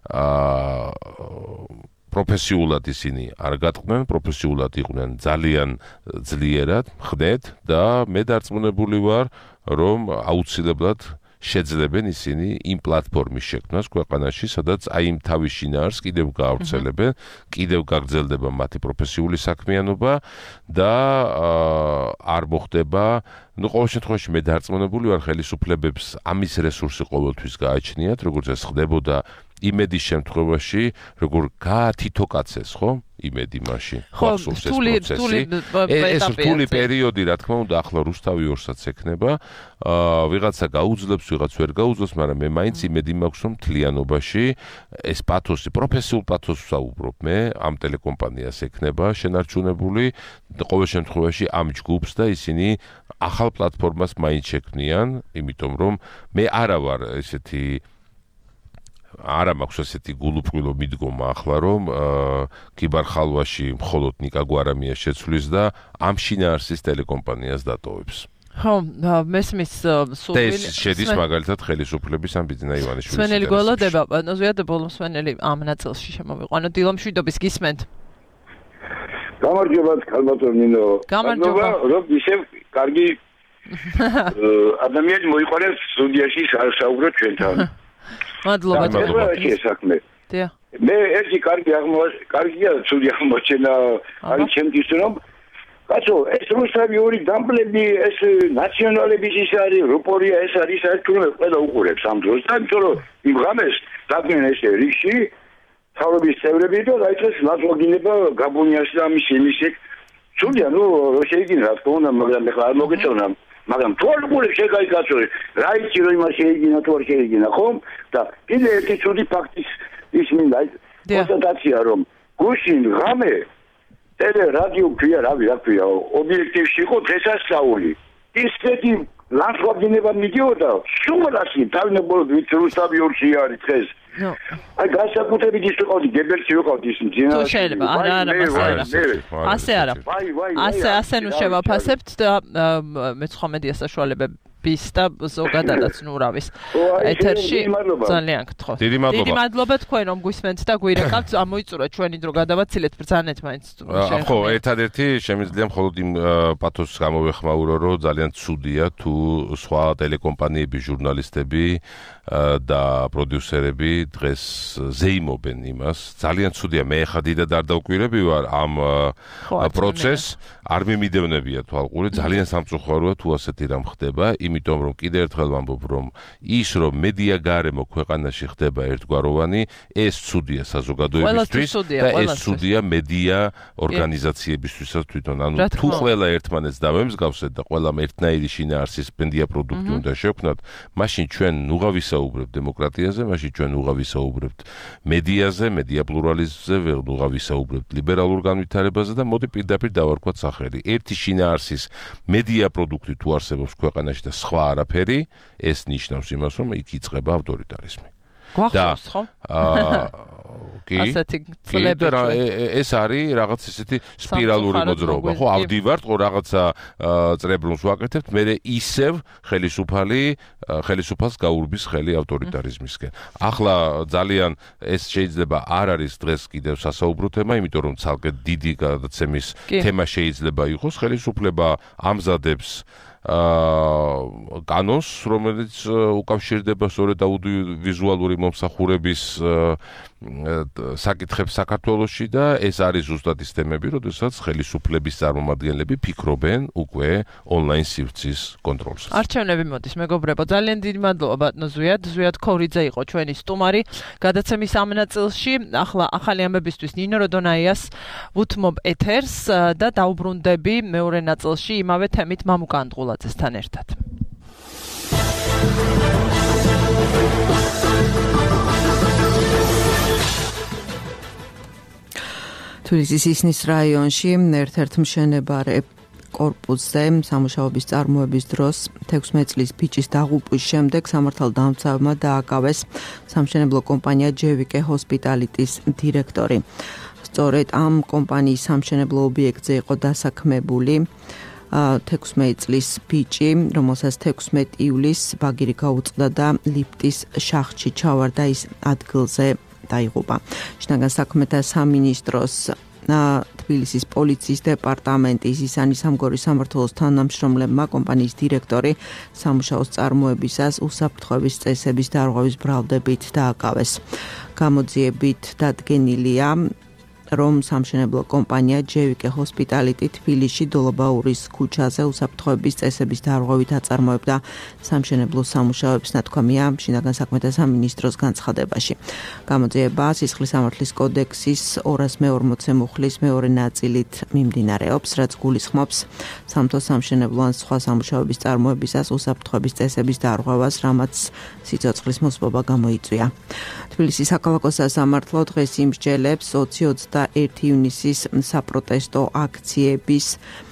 პროფესიულად ისინი არ გატყდნენ, პროფესიულად იყვნენ ძალიან ძლიერად, ხდეთ და მე დარწმუნებული ვარ, რომ აუცილებლად შეძლებენ ისინი იმ პლატფორმის შექმნას ქვეყანაში, სადაც აი იმ თავის შინაარსს კიდევ გაავრცელებენ, კიდევ გაგრძელდება მათი პროფესიული საქმიანობა და არ მოხდება ну, ყოველ შემთხვევაში მე დარწმუნებული ვარ ხელისუფლებებს ამის რესურსი ყოველთვის გააჩნიათ, როგორც ეს ხდებოდა იმედის შემთხვევაში, როგორ გაათითო კაცეს, ხო? იმედი მაშინ. ხო, რთული ეს რთული პერიოდი, რა თქმა უნდა, ახლა რუსთავი ორსაც ექნება. აა ვიღაცა გაუძლებს, ვიღაც ვერ გაუძლებს, მაგრამ მე მაინც იმედი მაქვს, რომ მთლიანობაში ეს პათოსი, პროფესიულ პათოსს ვსაუბრობ მე, ამ ტელეკომპანიას ექნება შენარჩუნებული, ყოველ შემთხვევაში ამ ჯგუფს და ისინი ახალ პლატფორმას მაინც შექმნიან, იმიტომ რომ მე არა ვარ ესეთი არა მაქვს ესეთი გულუბრყვილო მიდგომა ახლა რომ კიბარხალვაში მხოლოდ ნიკა გვარამია შეცვლის და ამ შინაარსის ტელეკომპანიას დატოვებს. ხო, მესმის სულვილი შედის მაგალითად ხელისუფლების ამ ბიძინა ივანიშვილის. სვენელი გველოდება, ზოგადად ბოლო სვენელი ამ ნაწილში შემოვიყვანო. დილო მშვიდობის გისმენთ. გამარჯობა, ქალბატონ ნინო. გამარჯობა. რომ ისევ კარგი ადამიანი მოიყვანებს სტუდიაში საუბრობ ჩვენთან. მადლობა თქვენ საქმე. დიახ. მე ერთი კარგი აღმოჩენა, კარგია ცუდი აღმოჩენა არის ჩემთვის რომ კაცო, ეს რუსთავი ორი დამპლები, ეს ნაციონალების ის არის, რუპორია ეს არის, ეს თურმე ყველა უყურებს ამ დროს და იმიტომ რომ იმ ღამეს დაგნენ ესე რიგში თავების წევრები და დაიწყეს ლაზვაგინება გაბუნიაში და ამის იმისი. ცუდია, ნუ შეიძლება რა თქმა უნდა, მაგრამ ახლა არ მოგეწონა მაგრამ თუ არ უყურებს შეგაი კაცო რა იცი რომ იმას შეიგინა თუ არ შეიგინა ხომ და კიდე ერთი ცუდი ფაქტის ის მინდა კონსტატაცია რომ გუშინ ღამე ტელე რადიო ქვია რავი რა ქვია ობიექტივში იყო დღესასწაული ისეთი ლანცვაგინება მიდიოდა სულასი დავნებოდ ვით რუსთავი ორში არის დღეს აი განსაკუთრებით ის ვიყავდი გებელში ვიყავდი ის მძინა თუ შეიძლება არა არა ასე არა ასე ასე ნუ შევაფასებთ და მეცხრამეტე საშუალებების და ზოგადადაც ნუ რავის ეთერში ძალიან გთხოვთ დიდი მადლობა დიდი მადლობა თქვენ რომ გვისმენთ და გვირეკავთ ამოიწურა ჩვენი დრო გადავაცილეთ ბრძანეთ მაინც ხო ერთადერთი შემიძლია მხოლოდ იმ პათოსს გამოვეხმაურო რომ ძალიან ცუდია თუ სხვა ტელეკომპანიების ჟურნალისტები და პროდიუსერები დღეს ზეიმობენ იმას ძალიან ცუდია მე ხა დიდად არ დავკვირები ვარ ამ პროცესს არ მიმიდევნებია თვალყური ძალიან სამწუხაროა თუ ასეთი რამ ხდება იმიტომ რომ კიდევ ერთხელ ვამბობ რომ ის რომ მედია გარემო ქვეყანაში ხდება ერთგვაროვანი ეს ცუდია საზოგადოებისთვის და ეს ცუდია მედია ორგანიზაციებისთვისაც თვითონ ანუ თუ ყველა ერთმანეთს დავემსგავსეთ და ყველამ ერთნაირი შინაარსის მედია პროდუქტი უნდა შევქმნათ მაშინ ჩვენ ნუღავი ვისაუბრებთ დემოკრატიაზე, მაშინ ჩვენ უღა ვისაუბრებთ მედიაზე, მედია პლურალიზმზე, უღა ვისაუბრებთ ლიბერალურ განვითარებაზე და მოდი პირდაპირ დავარქვათ სახელი. ერთი შინაარსის მედია პროდუქტი თუ არსებობს ქვეყანაში და სხვა არაფერი, ეს ნიშნავს იმას, რომ იქ იწყება ავტორიტარიზმი. გვახსოვს ხო? აა კი. ასეთი წლები ეს არის რაღაც ესეთი სპირალური მოძრაობა, ხო? ავდივართ, ხო რაღაცა წრებრუნს ვაკეთებთ, მე ისევ ხელისუფალი ხელისუფალს გაურბის ხელი ავტორიტარიზმისკენ. ახლა ძალიან ეს შეიძლება არ არის დღეს კიდევ სასაუბრო თემა, იმიტომ რომ ცალკე დიდი გადაცემის თემა შეიძლება იყოს, ხელისუფლება ამზადებს აა კანონს, რომელიც უკავშირდება სწორედ აუდიოვიზუალური მომსახურების საკითხებს საქართველოში და ეს არის ზუსტად ის თემები, როდესაც ხელისუფლების წარმომადგენლები ფიქრობენ უკვე ონლაინ სივრცის კონტროლს. არჩევნები მოდის, მეგობრებო, ძალიან დიდი მადლობა ბატონო ზვიად, ზვიად ქორიძე იყო ჩვენი სტუმარი გადაცემის ამ ნაწილში. ახლა ახალი ამბებისთვის ნინო როდონაიას ვუთმობ ეთერს და დაუბრუნდები მეორე ნაწილში იმავე თემით მამუკ ანდღულაძესთან ერთად. თბილისის ისნის რაიონში ერთ-ერთ მშენებარე კორპუსზე სამუშაოების წარმოების დროს თექვსმეტ წლის ბიჭის დაღუპვის შემდეგ სამართალდამცავმა დააკავეს სამშენებლო კომპანია ჯევიკე ჰოსპიტალიტის დირექტორი. სწორედ ამ კომპანიის სამშენებლო ობიექტზე იყო დასაქმებული თექვსმეტ წლის ბიჭი, რომელსაც თექვსმეტ ივლისს ბაგირი გაუწყდა და ლიფტის შახტში ჩავარდა, ის ადგილზე დაიღუპა. შინაგან საქმეთა სამინისტროს თბილისის პოლიციის დეპარტამენტის ისანი სამგორის სამმართველოს თანამშრომლებმა კომპანიის დირექტორი სამუშაოს წარმოებისას უსაფრთხოების წესების დარღვევის ბრალდებით დააკავეს. გამოძიებით დადგენილია რომ სამშენებლო კომპანია ჯევიკე ჰოსპიტალიტი თბილისში დოლობაურის ქუჩაზე უსაფრთხოების წესების დარღვევით აწარმოებდა სამშენებლო სამუშაოებს, ნათქვამია შინაგან საქმეთა სამინისტროს განცხადებაში. გამოძიება სისხლის სამართლის კოდექსის ორას მეორმოცე მუხლის მეორე ნაწილით მიმდინარეობს, რაც გულისხმობს სამთო სამშენებლო ან სხვა სამუშაოების წარმოებისას უსაფრთხოების წესების დარღვევას, რამაც სიცოცხლის მოსპობა გამოიწვია. თბილისის საქალაქო სასამართლო დღეს იმსჯელებს ოცი-ოცდაერთი ივნისის საპროტესტო აქციების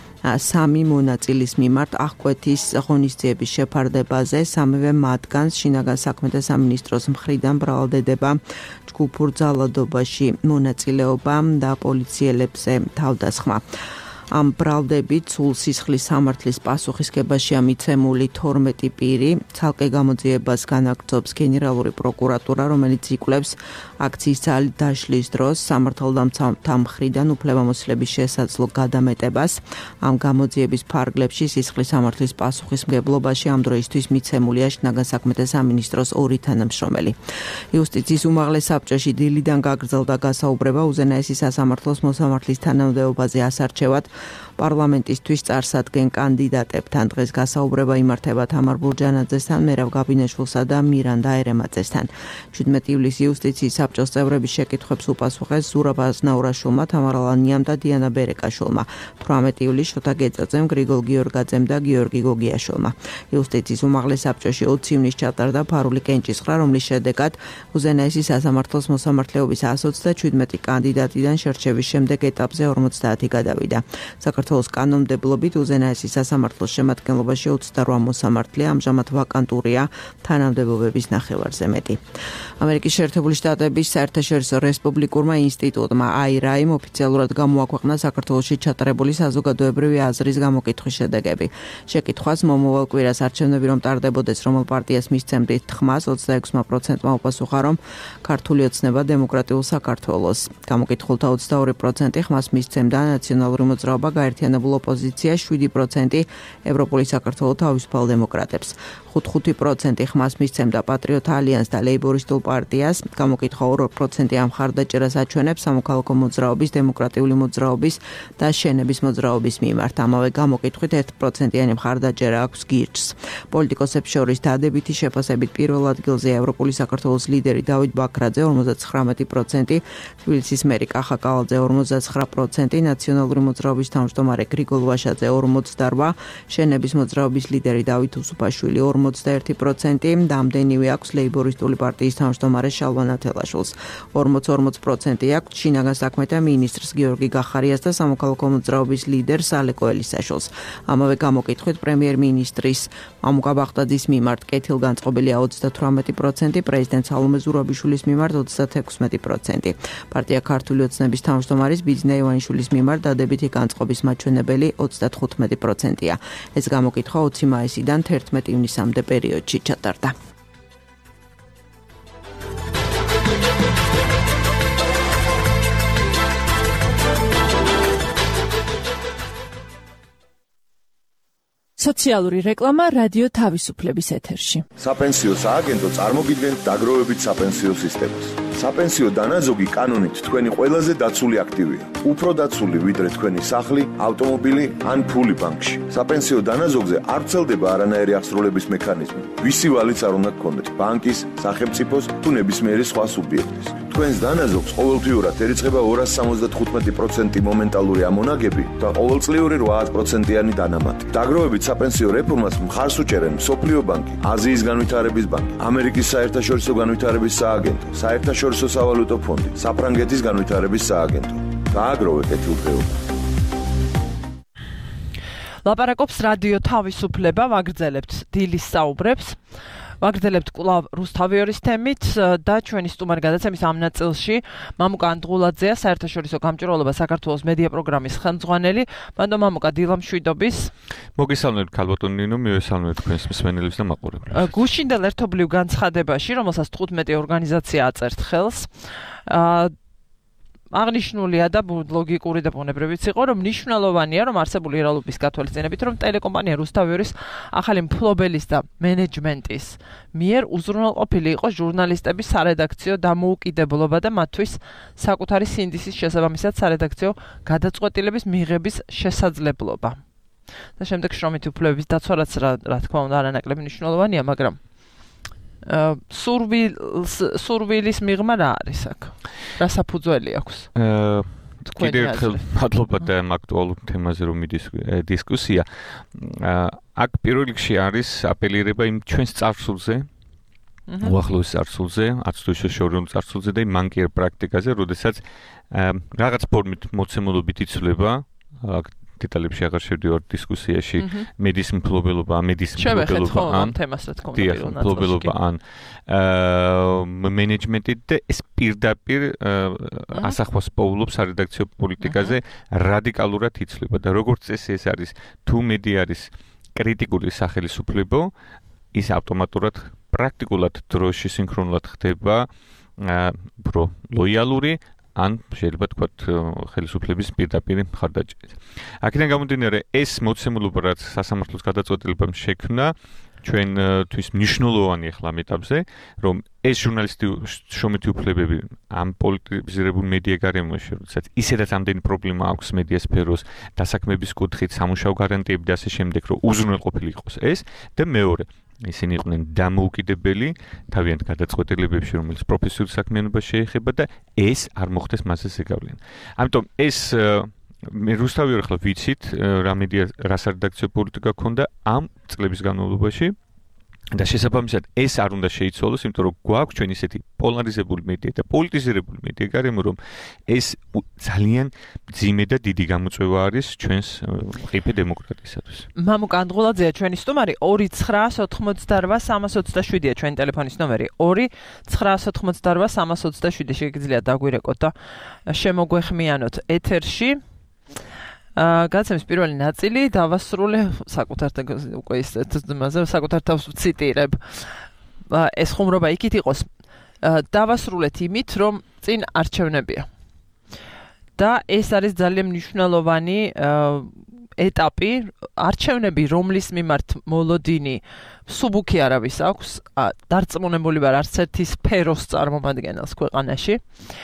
სამი მონაწილის მიმართ აღკვეთის ღონისძიების შეფარდებაზე. სამივე მათგანს შინაგან საქმეთა სამინისტროს მხრიდან ბრალდედება ჯგუფურ ძალადობაში მონაწილეობა და პოლიციელებზე თავდასხმა. ამ ბრალდებით სულ სისხლის სამართლის პასუხისგებაშია მიცემული თორმეტი პირი. ცალკე გამოძიებას განაგრძობს გენერალური პროკურატურა, რომელიც იკვლევს აქციის ძალით დაშლის დროს სამართალდამცავთა მხრიდან უფლებამოსილების შესაძლო გადამეტებას. ამ გამოძიების ფარგლებში სისხლის სამართლის პასუხისმგებლობაში ამ დროისთვის მიცემულია შინაგან საქმეთა სამინისტროს ორი თანამშრომელი. იუსტიციის უმაღლეს საბჭოში დილიდან გაგრძელდა გასაუბრება უზენაესი სასამართლოს მოსამართლის თანამდებობაზე ასარჩევად პარლამენტისთვის წარსადგენ კანდიდატებთან. დღეს გასაუბრება იმართება თამარ ბურჯანაძესთან, მერაბ გაბინაშვილსა და მირანდა ერემაძესთან. შვიდმეტი ივლისის იუსტიციის საბჭოს წევრების შეკითხვებს უპასუხეს ზურაბ აზნაურაშვილმა, თამარ ალანიამ და დიანა ბერეკაშვილმა. თვრამეტი ივლისს შოთა გეწაძემ, გრიგოლ გიორგაძემ და გიორგი გოგიაშვილმა. იუსტიციის უმაღლეს საბჭოში ოცი ივნისს ჩატარდა ფარული კენჭისყრა, რომლის შედეგად უზენაესი სასამართლოს მოსამართლეობის ოცდაშვიდმეტი კანდიდატიდან შერჩევის შემდეგ ეტაპზე ორმოცდაათი გადავიდა. საქართველოს კანონმდებლობით უზენაესი სასამართლოს შემადგენლობაში ოცდარვა მოსამართლე, ამჟამად ვაკანტურია თანამდებობების ნახევარზე მეტი. ამერიკის შეერთებული შტატების საერთაშორისო რესპუბლიკურმა ინსტიტუტმა აი რაიმ ოფიციალურად გამოაქვეყნა საქართველოში ჩატარებული საზოგადოებრივი აზრის გამოკითხვის შედეგები. შეკითხვას მომავალ კვირას არჩევნები რომ ტარდებოდეს, რომელ პარტიას მისცემდით თქმას, ოცდაექვსი პროცენტმა უპასუხა, რომ ქართული ოცნება დემოკრატიულ საქართველოს. გამოკითხულთა ოცდაორი პროცენტი ხმას მისცემდა ნაციონალური მოძრაობა გაერთიანებულ ოპოზიციას, შვიდი პროცენტი ევროპული საქართველოს თავისუფალ დემოკრატებს. ხუთი პროცენტი ხმას მისცემდა პატრიოტთა ალიანსს და ლეიბორისტულ პარტიას. გამოკითხვა ორი პროცენტი ამ მხარდაჭერას აჩვენებს სამოქალაქო მოძრაობის, დემოკრატიული მოძრაობის და შენების მოძრაობის მიმართ. ამავე გამოკითხვით ერთი პროცენტიანი მხარდაჭერა აქვს გირჩს. პოლიტიკოსებს შორის დადებითი შეფასებით პირველ ადგილზეა ევროპული საქართველოს ლიდერი დავით ბაქრაძე ორმოცდათხრამეტი პროცენტი, თბილისის მერი კახა კავალძე ორმოცდაცხრა პროცენტი, ნაციონალური მოძრაობის თავმჯდომარე გრიგოლ ვაშაძე ორმოცდარვა, შენების მოძრაობის ლიდერი დავით უსუფაშვილი ორმოცდაერთი პროცენტი, დამდენივე აქვს ლეიბორისტული პარტიის თავმჯდომარე შალვა ნათელაშვილს. ორმოცდაორ პროცენტი აქვს შინაგან საქმეთა მინისტრს გიორგი გახარიას და სამოქალაქო მოძრაობის ლიდერს ალეკო ელისაშვილს. ამავე გამოკითხვით პრემიერ-მინისტრის მამუკა ბაღდაძის მიმართ კეთილგანწყობილია ოცდათვრამეტი პროცენტი, პრეზიდენტ სალომე ზურაბიშვილის მიმართ ოცდათექვსმეტი პროცენტი. პარტია ქართული ოცნების თავმჯდომარის ბიძინა ივანიშვილის მიმართ დადებითი განწყობის მაჩვენებელი ოცდათხუთმეტი პროცენტია. ეს გამოკითხვა ოცი მაისიდან თერთმეტი ივნისამდე პერიოდში ჩატარდა. სოციალური რეკლამა რადიო თავისუფლების ეთერში. საპენსიო სააგენტო წარმოგიდგენთ დაგროვებით საპენსიო სისტემას. საპენსიო დანაზოგი კანონით თქვენი ყველაზე დაცული აქტივია. უფრო დაცული ვიდრე თქვენი სახლი, ავტომობილი ან ფული ბანკში. საპენსიო დანაზოგზე არ ვრცელდება არანაირი აღსრულების მექანიზმი. ვისი ვალიც არ უნდა გქონდეთ, ბანკის, სახელმწიფოს თუ ნებისმიერი სხვა სუბიექტის. თქვენს დანაზოგს ყოველთვიურად ერიცხება ორას სამოცდათხუთმეტი პროცენტი მომენტალური ამონაგები და ყოველწლიური რვაათ პროცენტიანი დანამატი. დაგროვებით საპენსიო რეფორმას მხარს უჭერენ მსოფლიო ბანკი, აზიის განვითარების ბანკი, ამერიკის საერთაშორისო განვითარების სააგენტო, საერთაშორისო სავალუტო ფონდი, საფრანგეთის განვითარების სააგენტო. გააგროვეთ კეთილდღეობა. ლაპარაკობს რადიო თავისუფლება, ვაგრძელებთ დილის საუბრებს. ვაგრძელებთ კვლავ რუსთავიორის თემით და ჩვენი სტუმარი გადაცემის ამ ნაწილში მამუკა ანდღულაძეა, საერთაშორისო გამჭვირვალობა საქართველოს მედია პროგრამის ხელმძღვანელი. ბანდო მამუკა, დილა მშვიდობის. მოგესალმებით ქალბატონ ნინო, მივესალმებით თქვენს მსმენელებს და მაყურებლებს. გუშინდელ ერთობლივ განცხადებაში, რომელსაც თხუთმეტი ორგანიზაცია აწერთ ხელს, აღნიშნულია და ლოგიკური და ბუნებრივიც იყო, რომ მნიშვნელოვანია, რომ არსებული რეალობის გათვალისწინებით, რომ ტელეკომპანია რუსთავიორის ახალი მფლობელის და მენეჯმენტის მიერ უზრუნველყოფილი იყო ჟურნალისტების სარედაქციო დამოუკიდებლობა და მათთვის საკუთარი სინდისის შესაბამისად სარედაქციო გადაწყვეტილების მიღების შესაძლებლობა. და შემდეგ შრომითი უფლებების დაცვა, რაც რა თქმა უნდა არანაკლები მნიშვნელოვანია, მაგრამ სურვილს სურვილის მიღმა რა არის აქ? რა საფუძველი აქვს? კიდევ ერთხელ მადლობა და აქტუალურ თემაზე რომ მიდისკუსია. აქ პირველ რიგში არის აპელირება იმ ჩვენს წარსულზე, უახლოეს წარსულზე, არც თუ ისე შორეულ წარსულზე და იმ მანკიერ პრაქტიკაზე, როდესაც რაღაც ფორმით მოცემულობით იცვლება დეტალებში აღარ შევდივარ დისკუსიაში მედის მფლობელობა, მედის მფლობელობა ან თემას რა თქმა უნდა მფლობელობა ან მენეჯმენტი და ეს პირდაპირ ასახვას პოულობს სარედაქციო პოლიტიკაზე რადიკალურად იცვლება და როგორც წესი ეს არის თუ მედი არის კრიტიკული სახელისუფლებო ის ავტომატურად პრაქტიკულად დროში სინქრონულად ხდება უფრო ლოიალური ან შეიძლება თქვათ ხელისუფლების პირდაპირ მხარდაჭერით. აქედან გამომდინარე ეს მოცემულობა რაც სასამართლოს გადაწყვეტილებამ შექმნა ჩვენთვის მნიშვნელოვანი ახლა ამ ეტაპზე, რომ ეს ჟურნალისტი შრომითი უფლებები ამ პოლიტიზირებულ მედია გარემოში, როდესაც ისედაც ამდენი პრობლემა აქვს მედია სფეროს დასაქმების კუთხით, სამუშაო გარანტიები და ასე შემდეგ, რომ უზრუნველყოფილი იყოს ეს და მეორე ისინი იყვნენ დამოუკიდებელი თავიანთ გადაწყვეტილებებში, რომელიც პროფესიულ საქმიანობას შეეხება და ეს არ მოხდეს მასზე ზეგავლენა. ამიტომ ეს მე რუსთავიორი ხლა ვიცით რა მედია რა სარედაქციო პოლიტიკა ქონდა ამ წლების განმავლობაში და შესაბამისად ეს არ უნდა შეიცვალოს, იმიტომ რომ გვაქვს ჩვენ ისეთი პოლარიზებული მედია და პოლიტიზირებული მედია გარემო, რომ ეს ძალიან ძიმე და დიდი გამოწვევა არის ჩვენს ყიფე დემოკრატიისათვის. მამუ კანდღულაძეა ჩვენი სტუმარი ორი ცხრაას ოთხმოცდაოთხ სამას ოცდაშვიდია ჩვენი ტელეფონის ნომერი ორი ცხრაას ოთხმოცდაოთხ სამას ოცდაშვიდი შეგიძლიათ დაგვირეკოთ და შემოგვეხმიანოთ ეთერში. გაცემის პირველი ნაწილი დავასრულე საკუთარ უკვე ის საკუთარ თავს ვციტირებ. ეს ხუმრობა იქით იყოს. დავასრულეთ იმით, რომ წინ არჩევნებია. და ეს არის ძალიან მნიშვნელოვანი ეტაპი, არჩევნები, რომლის მიმართ მოლოდინი სუბუქი არავის აქვს, დარწმუნებული ვარ არც ერთი სფეროს წარმომადგენელს ქვეყანაში.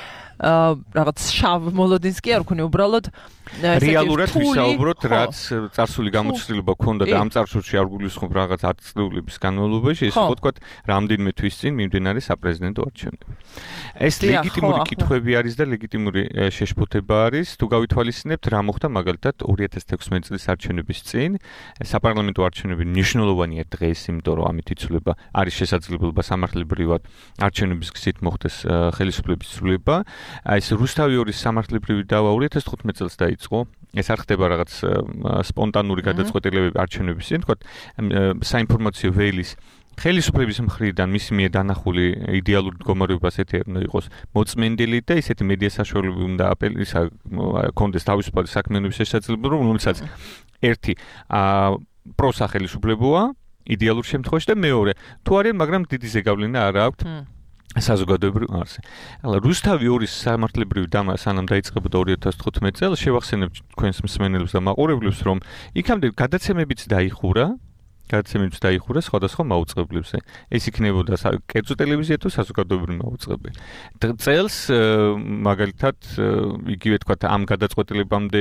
რაღაც შავ მოლოდინს კი არ ვქონი, უბრალოდ რეალურად ვისაუბროთ, რაც წარსული გამოცდილება ქონდა და ამ წარსულში არ გულისხმობ რაღაც ათ წლების განმავლობაში, ეს ხო თქვა რამდენიმე თვის წინ მიმდინარე საპრეზიდენტო არჩევნები. ეს ლეგიტიმური კითხვები არის და ლეგიტიმური შეშფოთება არის, თუ გავითვალისწინებთ რა მოხდა მაგალითად ორი ათას თექვსმეტი წლის არჩევნების წინ, საპარლამენტო არჩევნები მნიშვნელოვანია დღეს, იმიტომ რომ ამით იცვლება არის შესაძლებლობა სამართლებრივად არჩევნების გზით მოხდეს ხელისუფლების ცვლილება. ეს რუსთავიორის სამართლებრივი დავა ორი ათას თხუთმეტი წელს დაიწყო. ეს არ ხდება რაღაც სპონტანური გადაწყვეტილებები არჩევნების წინ, თქვა საინფორმაციო ველის ხელისუფლების მხრიდან მისი მიერ დანახული იდეალური მდგომარეობას ეთერი უნდა იყოს მოწმენდილი და ისეთი მედია საშუალებები უნდა აპელისა კონდეს თავისუფალი საქმიანობის შესაძლებლობა, რომელსაც ერთი პროსახელისუფლებოა იდეალურ შემთხვევაში და მეორე თუ არიან, მაგრამ დიდი ზეგავლენა არ აქვთ საზოგადოებრივ არსზე. ახლა რუსთავიორის სამართლებრივი დამა სანამ დაიწყებოდა ორი ათას თხუთმეტი წელს, შევახსენებ თქვენს მსმენელებს და მაყურებლებს, რომ იქამდე გადაცემებიც დაიხურა, გადაცემებიც დაიხურა სხვადასხვა მაუწყებლებზე. ეს იქნებოდა კერძო ტელევიზია თუ საზოგადოებრივი მაუწყებელი. წელს მაგალითად იგივე თქვა ამ გადაწყვეტილებამდე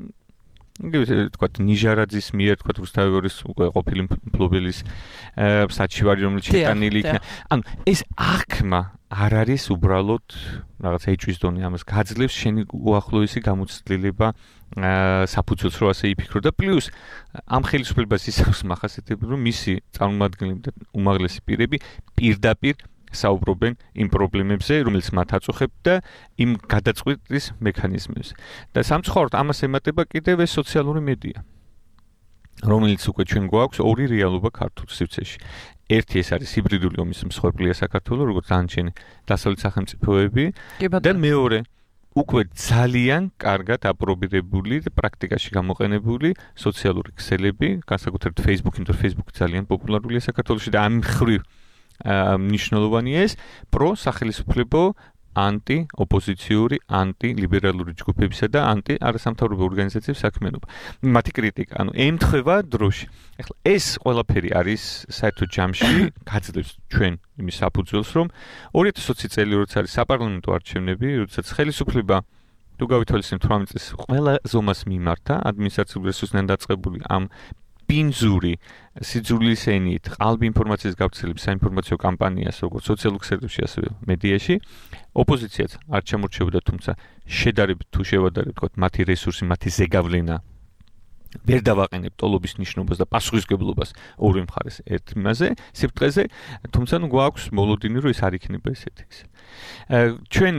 იგივე თქვა ნიჟარაძის მიერ თქვა რუსთავიორის უკვე ყოფილი მფლობელის საჩივარი რომელიც შეტანილი იქნა. ანუ ეს აღქმა არ არის უბრალოდ რაღაც ეჭვის დონე ამას გაძლევს შენი უახლოესი გამოცდილება საფუძველს რო ასე იფიქრო და პლუს ამ ხელისუფლებას ის აქვს მახასიათებელი რომ მისი წარმომადგენლები და უმაღლესი პირები პირდაპირ საუბრობენ იმ პრობლემებზე, რომელიც მათ აწუხებთ და იმ გადაწყვეტის მექანიზმებზე. და სამწუხაროდ ამას ემატება კიდევ ეს სოციალური მედია, რომელიც უკვე ჩვენ გვაქვს ორი რეალობა ქართულ სივრცეში. ერთი ეს არის ჰიბრიდული ომის მსხვერპლია საქართველოს, როგორც ანჩენი დასავლეთ სახელმწიფოები და მეორე უკვე ძალიან კარგად აპრობირებული და პრაქტიკაში გამოყენებული სოციალური ქსელები, განსაკუთრებით Facebook, იმიტომ რომ Facebook ძალიან პოპულარულია საქართველოში და ამ მხრივ მნიშვნელოვანია ეს პრო-სახელისუფლებო ანტი-ოპოზიციური, ანტი-ლიბერალური ჯგუფებისა და ანტი-არასამთავრობო ორგანიზაციების საქმიანობა. მათი კრიტიკა, ანუ ემთხვევა დროში. ეხლა ეს ყველაფერი არის საერთო ჯამში გაძლევს ჩვენ იმის საფუძველს, რომ ორი ათას ოცი წელი როცა არის საპარლამენტო არჩევნები, როდესაც ხელისუფლება თუ გავითვალისწინებთ ოცდაათი წელს ყველა ზომას მიმართა ადმინისტრაციული რესურსიდან დაწყებული ამ ბინძური სიძულის ენით ყალბი ინფორმაციის გავრცელების საინფორმაციო კამპანიას როგორც სოციალურ ქსელებში ასევე მედიაში ოპოზიციაც არ ჩამორჩებოდა თუმცა შედარებით თუ შევადარებთ თქო მათი რესურსი მათი ზეგავლენა ვერ დავაყენებ ტოლობის ნიშნობას და პასუხისმგებლობას ორივე მხარეს ერთ იმაზე სიბრტყეზე თუმცა ნუ გვაქვს მოლოდინი რომ ეს არ იქნება ესეთი ის ჩვენ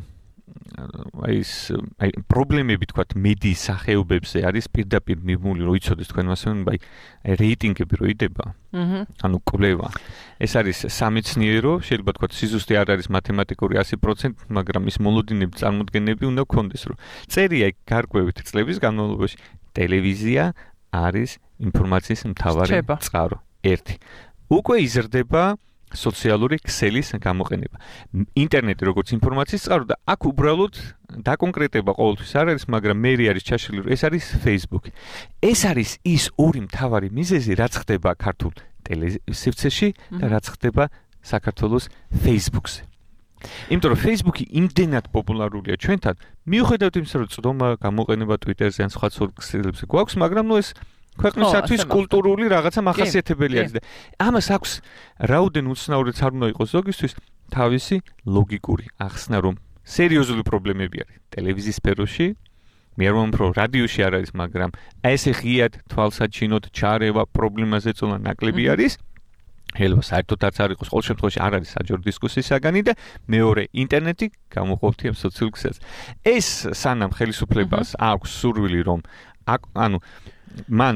აი ეს აი პრობლემები თქვათ მედიის სახეობებზე არის პირდაპირ მიმული რომ იცოდეს თქვენ მასე აი რეიტინგები რო იდება აჰა ანუ კვლევა ეს არის სამეცნიერო შეიძლება თქვათ სიზუსტე არ არის მათემატიკური ათი პროცენტი მაგრამ ის მოლოდინები წარმოდგენები უნდა გქონდეს რომ წერია გარკვევით წლების განმავლობაში ტელევიზია არის ინფორმაციის მთავარი წყარო ერთი უკვე იზრდება სოციალური ქსელის გამოყენება. ინტერნეტი როგორც ინფორმაციის წყარო და აქ უბრალოდ დაკონკრეტება ყოველთვის არ არის, მაგრამ მე არის ჩაშლილი, ეს არის Facebook. ეს არის ის ორი მთავარი მიზეზი, რაც ხდება ქართულ ტელესივრცეში და რაც ხდება საქართველოს Facebook-ზე. იმიტომ რომ Facebook-ი იმდენად პოპულარულია ჩვენთან, მიუხედავად იმისა, რომ წვდომა გამოყენება Twitter-ზე ან სხვა სოციალურ გვაქვს, მაგრამ ნუ ეს ქვეყნისათვის კულტურული რაღაცა მახასიათებელი არის და ამას აქვს რაოდენ უცნაურიც არ უნდა იყოს ზოგისთვის თავისი ლოგიკური ახსნა რომ სერიოზული პრობლემები არის ტელევიზიის სფეროში მე არ ვამბობ რომ რადიოში არ არის მაგრამ ესე ღიად თვალსაჩინოდ ჩარევა პრობლემაზე წონა ნაკლები არის ელვა საერთოდ არც არ იყოს ყოველ შემთხვევაში არ არის საჯარო დისკუსიის საგანი და მეორე ინტერნეტი გამოყოფთი ამ სოციალურ ქსელს ეს სანამ ხელისუფლებას აქვს სურვილი რომ ანუ მან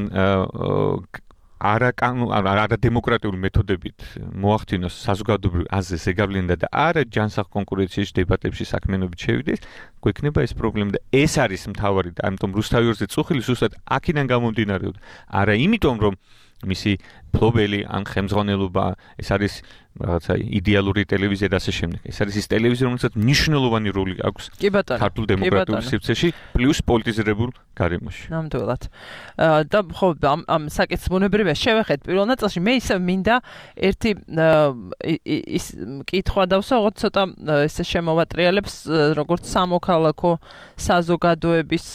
არა არა დემოკრატიული მეთოდებით მოახდინოს საზოგადოებრივ აზრზე ზეგავლენა და არა ჯანსაღ კონკურენციაში დებატებში საქმიანობით შევიდეს, გვექნება ეს პრობლემა და ეს არის მთავარი და ამიტომ რუსთავიორზე წუხილი ზუსტად აქედან გამომდინარეობს. არა იმიტომ რომ მისი ფლობელი ან ხელმძღვანელობა ეს არის რაღაცა იდეალური ტელევიზია და ასე შემდეგ. ეს არის ის ტელევიზია, რომელსაც მნიშვნელოვანი როლი აქვს ქართულ დემოკრატიულ სივრცეში, პლუს პოლიტიზირებულ გარემოში. ნამდვილად. და ხო ამ ამ საკითხს ბუნებრივია შევეხეთ პირველ ნაწილში. მე ისე მინდა ერთი ის კითხვა დავსვათ, ცოტა ესე შემოვატრიალებს როგორც სამოქალაქო საზოგადოების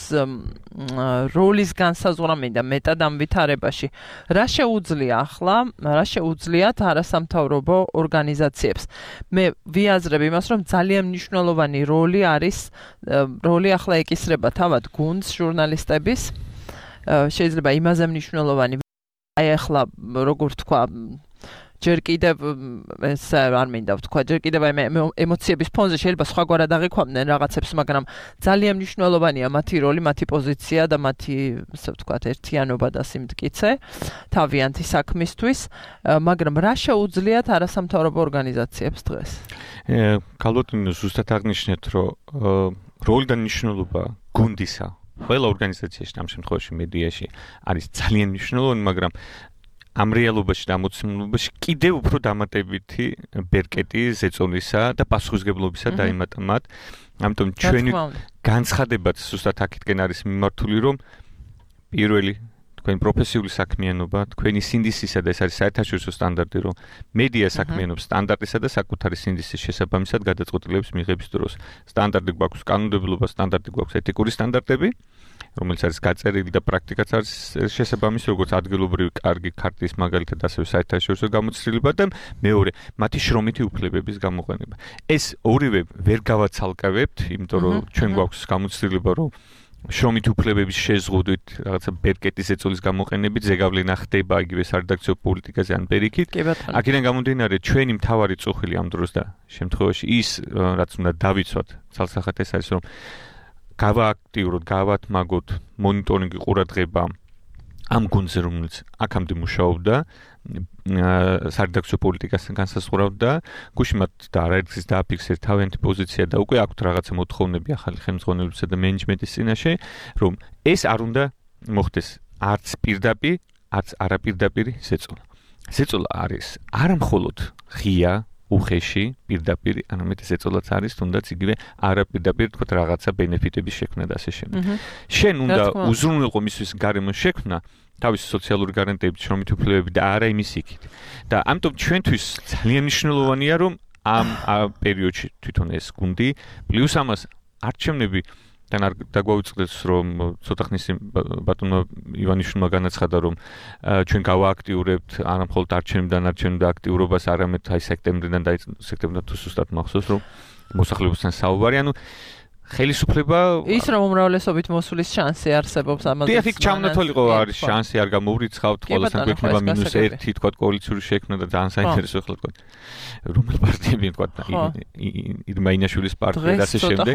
როლის განსაზღვრა მინდა მეტად ამ ვითარებაში. რა შეუძლია ახლა, რა შეუძლიათ არასამთავრობო ორგანიზაციებს. მე ვიაზრებ იმას, რომ ძალიან მნიშვნელოვანი როლი არის, როლი ახლა ეკისრება თავად გუნდს ჟურნალისტების. შეიძლება იმაზე მნიშვნელოვანი აი ახლა როგორ თქვა ჯერ კიდევ ეს არ მინდა ვთქვა, ჯერ კიდევ აი ემოციების ფონზე შეიძლება სხვაგვარად აღიქვამდნენ რაღაცებს, მაგრამ ძალიან მნიშვნელოვანია მათი როლი, მათი პოზიცია და მათი, ასე ვთქვათ, ერთიანობა და სიმტკიცე თავიანთი საქმისთვის, მაგრამ რა შეუძლიათ არასამთავრობო ორგანიზაციებს დღეს? ქალბატონო ზუსტად აღნიშნეთ, რომ როლი და მნიშვნელობა გუნდისა ყველა ორგანიზაციაში, ამ შემთხვევაში მედიაში არის ძალიან მნიშვნელოვანი, მაგრამ ამ რეალობაში და ამოცნობაში კიდევ უფრო დამატებითი ბერკეტი ზეწოლისა და პასუხისმგებლობისა დაემატა მათ. ამიტომ ჩვენი განცხადებაც ზუსტად აქეთკენ არის მიმართული, რომ პირველი თქვენი პროფესიული საქმიანობა, თქვენი სინდისისა და ეს არის საერთაშორისო სტანდარტი, რომ მედია საქმიანობს სტანდარტისა და საკუთარი სინდისის შესაბამისად გადაწყვეტილების მიღების დროს. სტანდარტი გვაქვს კანონმდებლობა, სტანდარტი გვაქვს ეთიკური სტანდარტები, რომელიც არის გაწერილი და პრაქტიკაც არის შესაბამისი, როგორც ადგილობრივი კარგი ქარტიის მაგალითად ასევე საერთაშორისო გამოცდილება და მეორე, მათი შრომითი უფლებების გამოყენება. ეს ორივე ვერ გავაცალკევებთ, იმიტომ რომ ჩვენ გვაქვს გამოცდილება, რომ შრომითი უფლებების შეზღუდვით რაღაცა ბერკეტის ეწოლის გამოყენებით ზეგავლენა ხდება იგივე სარედაქციო პოლიტიკაზე ან პერიქით. აქედან გამომდინარე, ჩვენი მთავარი წუხილი ამ დროს და შემთხვევაში ის, რაც უნდა დავიცვათ, ცალსახად ეს არის, რომ გავააქტიუროთ, გავათმაგოთ მონიტორინგი ყურადღება ამ გუნდზე, რომელიც აქამდე მუშაობდა, სარედაქციო პოლიტიკასთან განსაზღვრავდა, გუშინათ და არაერთგზის დააფიქსირეთ თავიანთი პოზიცია და უკვე აქვთ რაღაცა მოთხოვნები ახალი ხელმძღვანელობისა და მენეჯმენტის წინაშე, რომ ეს არ უნდა მოხდეს არც პირდაპირ, არც არაპირდაპირი ზეწოლა. ზეწოლა არის არა მხოლოდ ღია უხეში პირდაპირ, არამედ ეს ეწოლაც არის, თუნდაც იგივე არაპირდაპირ თქვა რაღაცა ბენეფიტების შექმნა და ასე შემდეგ. შენ უნდა უზრუნველყო მისთვის გარემოს შექმნა თავისი სოციალური გარანტიებით, შრომითი უფლებები და არა იმის იქით. და ამიტომ ჩვენთვის ძალიან მნიშვნელოვანია, რომ ამ პერიოდში თვითონ ეს გუნდი პლუს ამას არჩევნები თან არ დაგვაუწყდეს რომ ცოტა ხნის ბატონმა ივანიშვილმა განაცხადა რომ ჩვენ გავააქტიურებთ არა მხოლოდ არჩევნებიდან არჩევნებდა აქტიურობას არამედ აი სექტემბრიდან და სექტემბრიდან თუ სუსტად მახსოვს რომ მოსახლებებთან საუბარი ანუ ხელისუფლება ის რომ უმრავლესობით მოსulis შანსი არსებობს ამაზე. დიახ, იქ ჩამონათვალიყო არის შანსი არ გამოვრიცხავთ, ყოველსა გვექნება მინუს ერთი, თქვა კოალიციური შექმნა და ძალიან საინტერესო ხლა თქვა. რომელ პარტიები თქვა ირმაინაშვილის პარტია და ასე შემდეგ.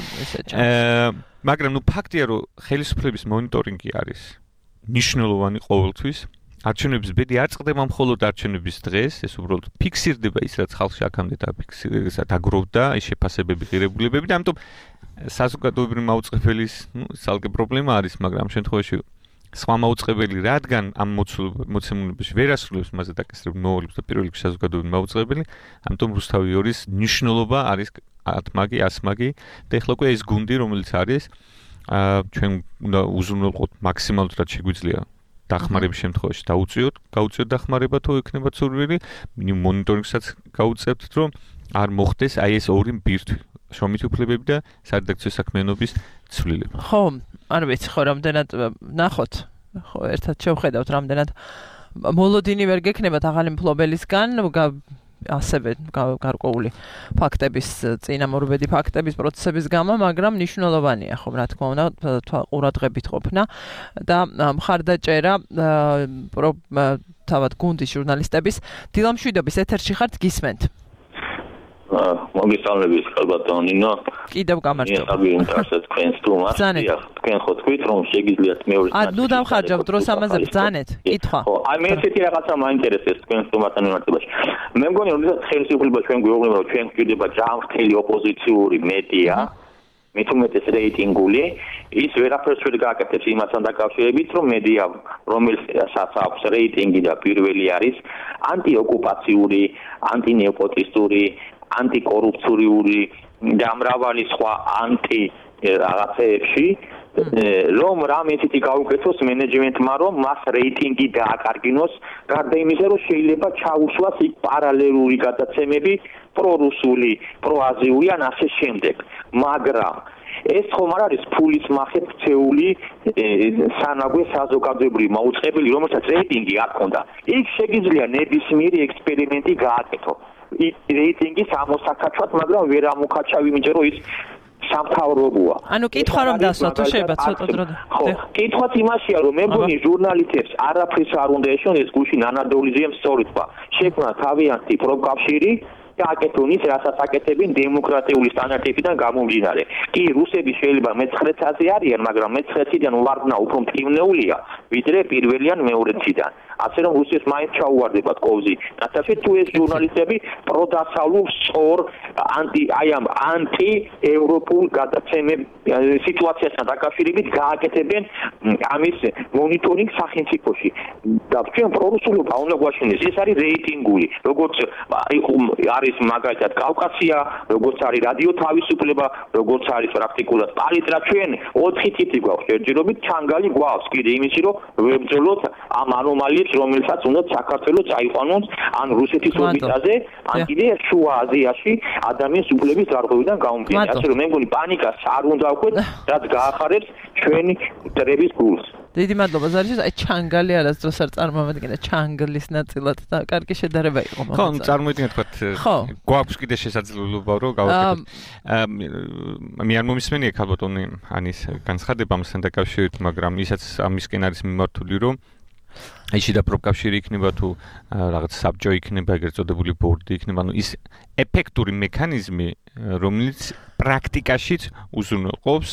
აა მაგრამ ნუ ფაქტია რომ ხელისუფლების მონიტორინგი არის მნიშვნელოვანი ყოველთვის. არჩევნების ბედი არ წყდება მხოლოდ არჩევნების დღეს, ეს უბრალოდ ფიქსირდება ის რაც ხალხში აქამდე დაფიქსირდა, დაგროვდა ის შეფასებები, ღირებულებები და ამიტომ საზოგადოებრივი მაუწყებელის, ну, ძალკე პრობლემა არის, მაგრამ ამ შემთხვევაში სხვა მაუწყებელი, რადგან ამ მოცემულობაში ვერ ასრულებს მასზე დაკისრებულ მოვალეებს და პირველ რიგში საზოგადოებრივი მაუწყებელი, ამიტომ რუსთავი ორის მნიშვნელობა არის ათ მაგი, ას მაგი და ეხლა უკვე ეს გუნდი, რომელიც არის, აა ჩვენ უნდა უზრუნველყოთ მაქსიმალურად რაც შეგვიძლია დახმარების შემთხვევაში დაუწიოთ, გაუწიოთ დახმარება თუ იქნება ცურვილი, მინიმუმ მონიტორინგსაც გაუწევთ, რომ არ მოხდეს აი ეს ორი ბირთვი, შრომითი უფლებები და სადედაქციო საქმიანობის ცვლილება. ხო, არ ვიცი ხო რამდენად ნახოთ. ხო, ერთად შევხედავთ რამდენად მოლოდინი ვერ გექნებათ ახალი მფლობელისგან, ასევე გარკვეული ფაქტების წინამორბედი ფაქტების პროცესების გამო, მაგრამ მნიშვნელოვანია ხო, რა თქმა უნდა, ყურადღებით ყოფნა და მხარდაჭერა თავად გუნდის ჟურნალისტების დილამშვიდობის ეთერში ხართ გისმენთ. მოგესალმებით, კალბატონინო. კიდევ გამარჯობა. აბიუნტასაც თქვენს თუმას. თქვენ ხო თქვით რომ შეგიძლიათ მეორე ა ნუ დავხარჯავ დროს ამაზე ბრძანეთ. კითხვა. ხო, აი მე ესეთი რაღაცა მაინტერესებს თქვენს თუმასთან მიმართებაში. მე მგონი რომ ეს ხელისუფლება ჩვენ გვეუბნება რომ ჩვენ გვჭირდება ჯანმრთელი ოპოზიციური მედია. მით უმეტეს რეიტინგული, ის ვერაფერს ვერ გააკეთებს იმასთან დაკავშირებით, რომ მედია, რომელსაც აქვს რეიტინგი და პირველი არის ანტიოკუპაციური, ანტინეოპოტისტური, ანტიკორუფციული და მრავალი სხვა ანტი რაღაცეებში, რომ რამ ესეთი გაუკეთოს მენეჯმენტმა, რომ მას რეიტინგი დააკარგინოს, გარდა იმისა, რომ შეიძლება ჩაუსვას იქ პარალელური გადაცემები პრორუსული, პროაზიული ან ასე შემდეგ. მაგრამ ეს ხომ არ არის ფულის მახეთ ქცეული სანაგვე საზოგადოებრივი მაუწყებელი, რომელსაც რეიტინგი არ ქონდა. იქ შეგიძლია ნებისმიერი ექსპერიმენტი გააკეთო. რეიტინგის ამოსაკაჩვად, მაგრამ ვერ ამოხაჩა იმით, რომ ის სამთავრობოა. ანუ კითხვა რომ დასვა თუ შეიძლება ცოტა დრო. ხო, კითხვაც იმაშია, რომ მე მგონი ჟურნალისტებს არაფრის არ უნდა ეშოდეს გუშინ ანადოლიძემ სწორით თქვა. შექმნა თავიანთი პროფკავშირი და აკეთონ ის, რასაც აკეთებენ დემოკრატიული სტანდარტებიდან გამომდინარე. კი, რუსები შეიძლება მეცხრეცაზე არიან, მაგრამ მეცხრეციდან ვარდნა უფრო მტკივნეულია, ვიდრე პირველი ან მეორეციდან. ასე რომ რუსებს მაინც ჩაუვარდებათ კოვზი. ნაცვლად თუ ეს ჟურნალისტები პროდასავლურ სწორ ანტი აი ამ ანტი ევროპულ გადაცემებს სიტუაციასთან დაკავშირებით გააკეთებენ ამის მონიტორინგ სახელმწიფოში. და ჩვენ პრორუსულობა უნდა გვაშენდეს. ეს არის რეიტინგული, როგორც არის მაგალითად კავკასია, როგორც არის რადიო თავისუფლება, როგორც არის პრაქტიკულად პალიტრა ჩვენ ოთხი ტიპი გვაქვს ერთჯერობით ჩანგალი გვაქვს კიდე იმისი რომ ვებრძოლოთ ამ ანომალიებს რომელსაც უნდა საქართველოს წაიყვანოს ან რუსეთის ობიტაზე ან კიდე შუა აზიაში ადამიანის უფლების დარღვევიდან გამომდინარე. ასე რომ მე მგონი პანიკას არ უნდა ვქოთ, რაც გაახარებს ჩვენი დრების გულს. დიდი მადლობა ზარიშვილს. აი ჩანგალი არასდროს არ წარმოვადგინა ჩანგლის ნაწილად და კარგი შედარება იყო მაგას. ხო, წარმოიდგინეთ თქვა გვაქვს კიდე შესაძლებლობა რომ გავაკეთოთ. მე არ მომისმენია ქალბატონი ანის განცხადება ამასთან დაკავშირებით, მაგრამ ისაც ამისკენ არის მიმართული რომ აი შიდა პროფკავშირი იქნება თუ რაღაც საბჭო იქნება, ეგრეთ წოდებული ბორდი იქნება, ანუ ის ეფექტური მექანიზმი, რომელიც პრაქტიკაშიც უზრუნველყოფს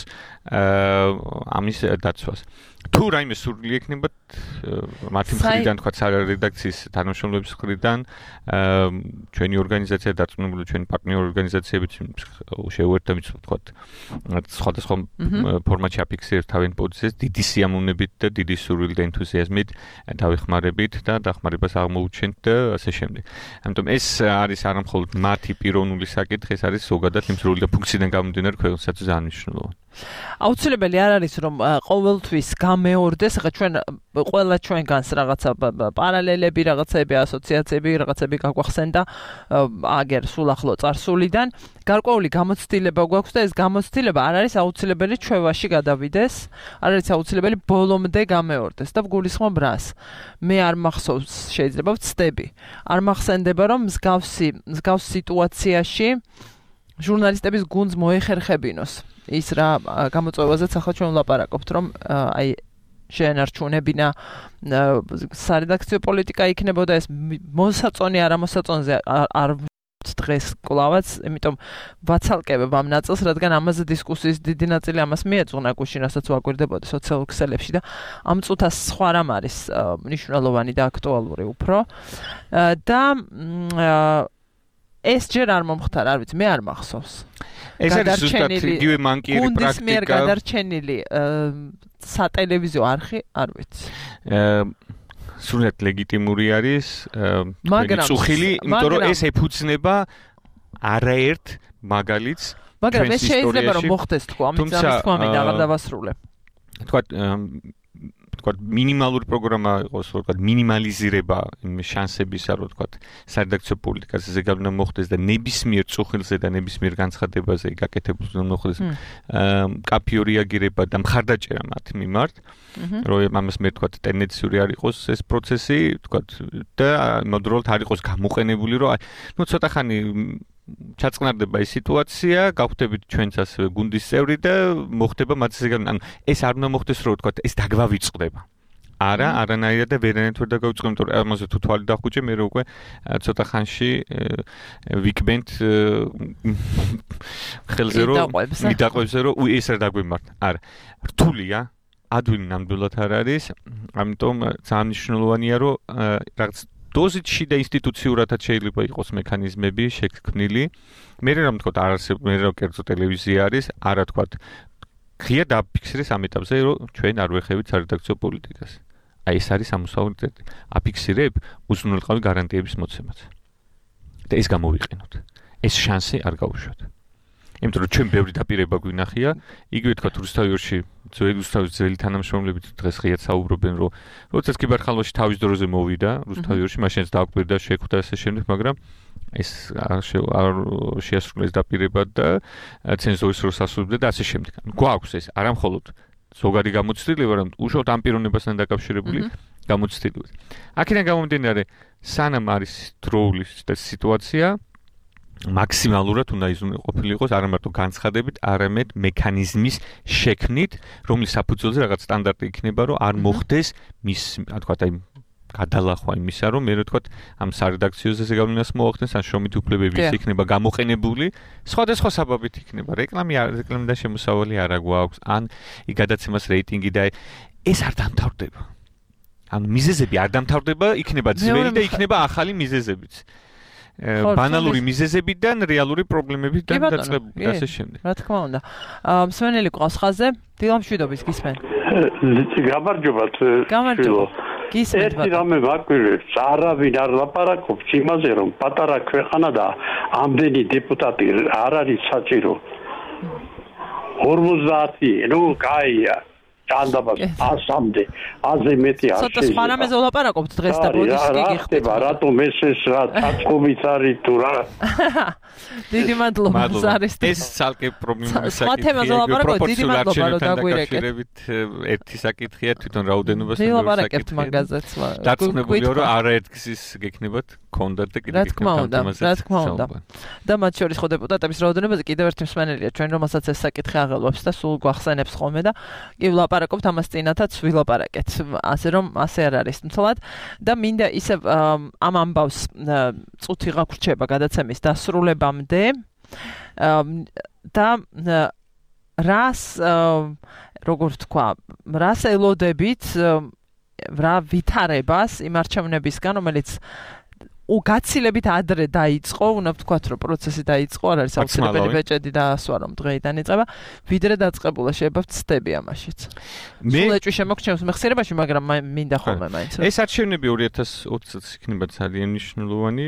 ამის დაცვას. თუ რაიმე სურვილი ექნებათ მათი მხრიდან, თქვა რედაქციის თანამშრომლების მხრიდან, ჩვენი ორგანიზაცია დარწმუნებული ჩვენი პარტნიორ ორგანიზაციებიც შეუერთდებით, თქვა სხვადასხვა ფორმატში აფიქსირებთ თავიანთ პოზიციას დიდი სიამოვნებით და დიდი სურვილით და ენთუზიაზმით დავეხმარებით და დახმარებას აღმოუჩენთ და ასე შემდეგ. ამიტომ ეს არის არა მხოლოდ მათი პიროვნული საკითხი, ეს არის ზოგადად იმ სრული და ფუნქციიდან გამომდინარე ქვეყნისაც ძალიან მნიშვნელოვანი. აუცილებელი არ არის რომ ყოველთვის გამეორდეს, ხა ჩვენ ყველა ჩვენგანს რაღაცა პარალელები, რაღაცები, ასოციაციები, რაღაცები გაგვახსენდა აგერ სულ ახლო წარსულიდან. გარკვეული გამოცდილება გვაქვს და ეს გამოცდილება არ არის აუცილებელი ჩვევაში გადავიდეს, არ არის აუცილებელი ბოლომდე გამეორდეს და ვგულისხმობ რას. მე არ მახსოვს, შეიძლება ვცდები. არ მახსენდება რომ მსგავსი მსგავს სიტუაციაში ჟურნალისტების გუნდს მოეხერხებინოს. ის რა გამოწვევაზეც ახლა ჩვენ ვლაპარაკობთ, რომ აი შეენარჩუნებინა სარედაქციო პოლიტიკა იქნებოდა ეს მოსაწონი არა მოსაწონზე არ დღეს კლავაც, იმიტომ ვაცალკებებ ამ ნაწილს, რადგან ამაზე დისკუსიის დიდი ნაწილი ამას მიეძღვნა გუშინ, რასაც ვაკვირდებოდი სოციალურ ქსელებში და ამ წუთას სხვა რამ არის მნიშვნელოვანი და აქტუალური უფრო და ეს ჯერ არ მომხდარა, არ ვიცი, მე არ მახსოვს. ეს არის ზუსტად იგივე მანკიერი პრაქტიკა. გუნდის მიერ გადარჩენილი სატელევიზიო არხი, არ ვიცი. სრულად ლეგიტიმური არის, წუხილი, იმიტომ რომ ეს ეფუძნება არაერთ მაგალითს. მაგრამ ეს შეიძლება რომ მოხდეს თქო, ამით თქო ამით აღარ დავასრულებ. თქვა თქვა მინიმალური პროგრამა იყოს, თქვა მინიმალიზირება იმ შანსებისა, რომ თქვა სარედაქციო პოლიტიკაზე ესე გავლენა მოხდეს და ნებისმიერ წუხილზე და ნებისმიერ განცხადებაზე გაკეთებულს უნდა მოხდეს კაფეო რეაგირება და მხარდაჭერა მათ მიმართ, რომ ამას მე თქვა ტენდენციური არ იყოს ეს პროცესი, თქვა და მოდროლთ არ იყოს გამოყენებული, რომ ნუ ცოტა ხანი ჩაწყნარდება ეს სიტუაცია, გავხდებით ჩვენც ასევე გუნდის წევრი და მოხდება მათ ესე გავლენა. ანუ ეს არ უნდა მოხდეს, რომ თქვა ეს დაგვავიწყდება. არა, არანაირად და ვერანაირად ვერ დაგავიწყდება, იმიტომ რომ ამაზე თუ თვალი დახუჭე, მე უკვე ცოტა ხანში ვიკბენთ ხელზე რომ მიდაყვებზე რომ ეს არ დაგვემართა. არა, რთულია, ადვილი ნამდვილად არ არის, ამიტომ ძალიან მნიშვნელოვანია, რომ რაღაც დოზიტში და ინსტიტუციურადაც შეიძლება იყოს მექანიზმები შექმნილი. მე რა ვთქვა, არ არსებობს, მე რა კერძო ტელევიზია არის, არა თქვა, ღია დაფიქსირეს ამ ეტაპზე, რომ ჩვენ არ ვეხებით სარედაქციო პოლიტიკას. აი ეს არის სამოსავლო აფიქსირებ უზრუნველყავი გარანტიების მოცემაც. და ეს გამოვიყენოთ. ეს შანსი არ გაუშვათ. იმიტომ რომ ჩვენ ბევრი დაპირება გვინახია, იგივე თქვა რუსთავიორში ძველი რუსთავის ძველი თანამშრომლები დღეს ღიად საუბრობენ, რომ როდესაც კიბერხალვაში თავის დროზე მოვიდა რუსთავიორში, მაშინაც დააკვირდა, შეხვდა ასე შემდეგ, მაგრამ ეს არ შეასრულეს დაპირება და ცენზურის დროს ასრულებდა და ასე შემდეგ. გვაქვს ეს არა მხოლოდ ზოგადი გამოცდილება, რომ უშუალოდ ამ პიროვნებასთან დაკავშირებული გამოცდილება. აქედან გამომდინარე, სანამ არის დროული სიტუაცია, მაქსიმალურად უნდა იზრუნველყოფილიყოს არა მარტო განცხადებით, არამედ მექანიზმის შექმნით, რომლის საფუძველზე რაღაც სტანდარტი იქნება, რომ არ მოხდეს მის, თქვა, აი გადალახვა იმისა, რომ მე რა თქვა, ამ სარედაქციოზე ზეგავლენას მოახდენს, ან შრომით უფლებები იქნება გამოყენებული, სხვადასხვა საბაბით იქნება. რეკლამი რეკლამიდან შემოსავალი არა გვაქვს, ან იქ გადაცემას რეიტინგი და ეს არ დამთავრდება. ან მიზეზები არ დამთავრდება, იქნება ძველი და იქნება ახალი მიზეზებიც. ბანალური მიზეზებიდან რეალური პრობლემებიდან დაწყებული ასე შემდეგ. რა თქმა უნდა. მსმენელი ყავს ხაზზე, დილამშვიდობის გისმენ. გამარჯობათ. გამარჯობა. გისმენთ. ერთი რამე ვაკვირვებთ, არავინ არ ლაპარაკობს იმაზე, რომ პატარა ქვეყანა და ამდენი დეპუტატი არ არის საჭირო. ორმოცდაათი, ნუ კაია. ანდაბას ასამდე აზე მეტი არ შეიძლება. ცოტა სხვა რამეზე ვლაპარაკობთ დღეს და ბოდიშ კი გიხდით. რატომ ეს ეს რა დაწყობით არის თუ რა? დიდი მადლობა ზარის. ეს ცალკე პრობლემაა საკითხია. სხვა თემაზე ვლაპარაკობთ, დიდი მადლობა რომ დაგვირეკეთ. ერთი საკითხია თვითონ რაოდენობას და ვლაპარაკებთ მაგაზეც. დარწმუნებული ვარ რომ არაერთგზის გექნებათ კონდარ და კიდევ გექნებათ ამაზე. რა თქმა უნდა. და მათ შორის ხო დეპუტატების რაოდენობაზე კიდევ ერთი მსმენელია ჩვენ რომელსაც ეს საკითხი აღელვებს და სულ გვახსენებს ხოლმე და კი ვლაპარაკობთ ამას წინათაც ვილაპარაკეთ. ასე რომ ასე არ არის მთლად და მინდა ისე ამ ამბავს წუთი გაგვრჩება გადაცემის დასრულებამდე და რას როგორ თქვა, რას ელოდებით რა ვითარებას იმ არჩევნებისგან, რომელიც გაცილებით ადრე დაიწყო, უნდა ვთქვათ, რომ პროცესი დაიწყო, არ არის აუცილებელი ბეჭედი დაასვა, რომ დღეიდან იწყება, ვიდრე დაწყებულა შეიძლება ვცდები ამაშიც. მე სულ შემოგჩნევს მეხსიერებაში, მაგრამ მინდა ხოლმე მაინც. ეს არჩევნები ორი ათას ოცი წელს იქნება ძალიან მნიშვნელოვანი.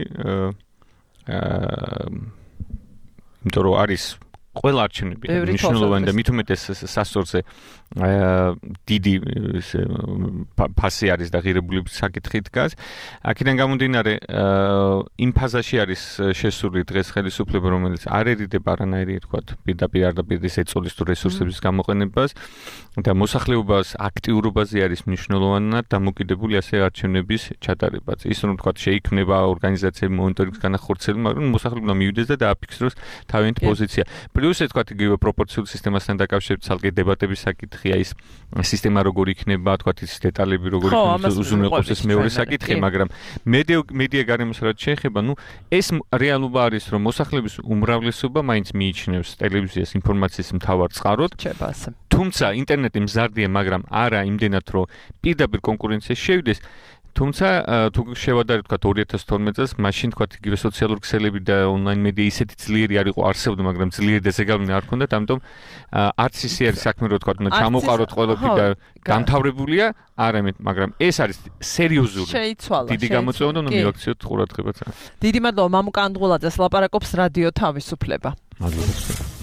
აა იმიტომ რომ არის ყველა არჩევნები მნიშვნელოვანი და მით უმეტეს სასწორზე დიდი ფასი არის და ღირებულების საკითხი დგას. აქედან გამომდინარე, იმ ფაზაში არის შესული დღეს ხელისუფლება, რომელიც არ ერიდება არანაირი, თქვათ, პირდაპირ არ და პირდის ეწოლის თუ რესურსების გამოყენებას და მოსახლეობას აქტიურობაზე არის მნიშვნელოვანად დამოკიდებული ასე არჩევნების ჩატარებაც. ის რომ თქვათ შეიქმნება ორგანიზაციები მონიტორინგის განახორციელება, მაგრამ მოსახლეობა მივიდეს და დააფიქსიროს თავიანთი პოზიცია. პლუს თქვათ იგივე პროპორციული სისტემასთან დაკავშირებით ცალკე დებატების საკითხია ის სისტემა როგორ იქნება, თქვათ ის დეტალები როგორ იქნება, უზრუნველყოფს ეს მეორე საკითხი, მაგრამ მედია მედია გარემოს რაც შეეხება, ნუ ეს რეალობა არის, რომ მოსახლეობის უმრავლესობა მაინც მიიჩნევს ტელევიზიას ინფორმაციის მთავარ წყაროდ. თუმცა ინტერნეტი მზარდია, მაგრამ არა იმდენად, რომ პირდაპირ კონკურენციაში შევიდეს. თუმცა თუ შევადარებთ თქვათ ორი ათას თორმეტ წელს, მაშინ თქვათ იგივე სოციალური ქსელები და ონლაინ მედია ისეთი ძლიერი არ იყო, არსებობდა, მაგრამ ძლიერი და ზეგავლენი არ ქონდათ, ამიტომ არც ისე არის საქმე, რომ თქვათ უნდა ჩამოყაროთ ყველაფერი და გამთავრებულია, არამედ, მაგრამ ეს არის სერიოზული დიდი გამოწვევა და უნდა მივაქციოთ ყურადღებაც. დიდი მადლობა მამუკა ანდღულაძეს, ლაპარაკობს რადიო თავისუფლება. მადლობა.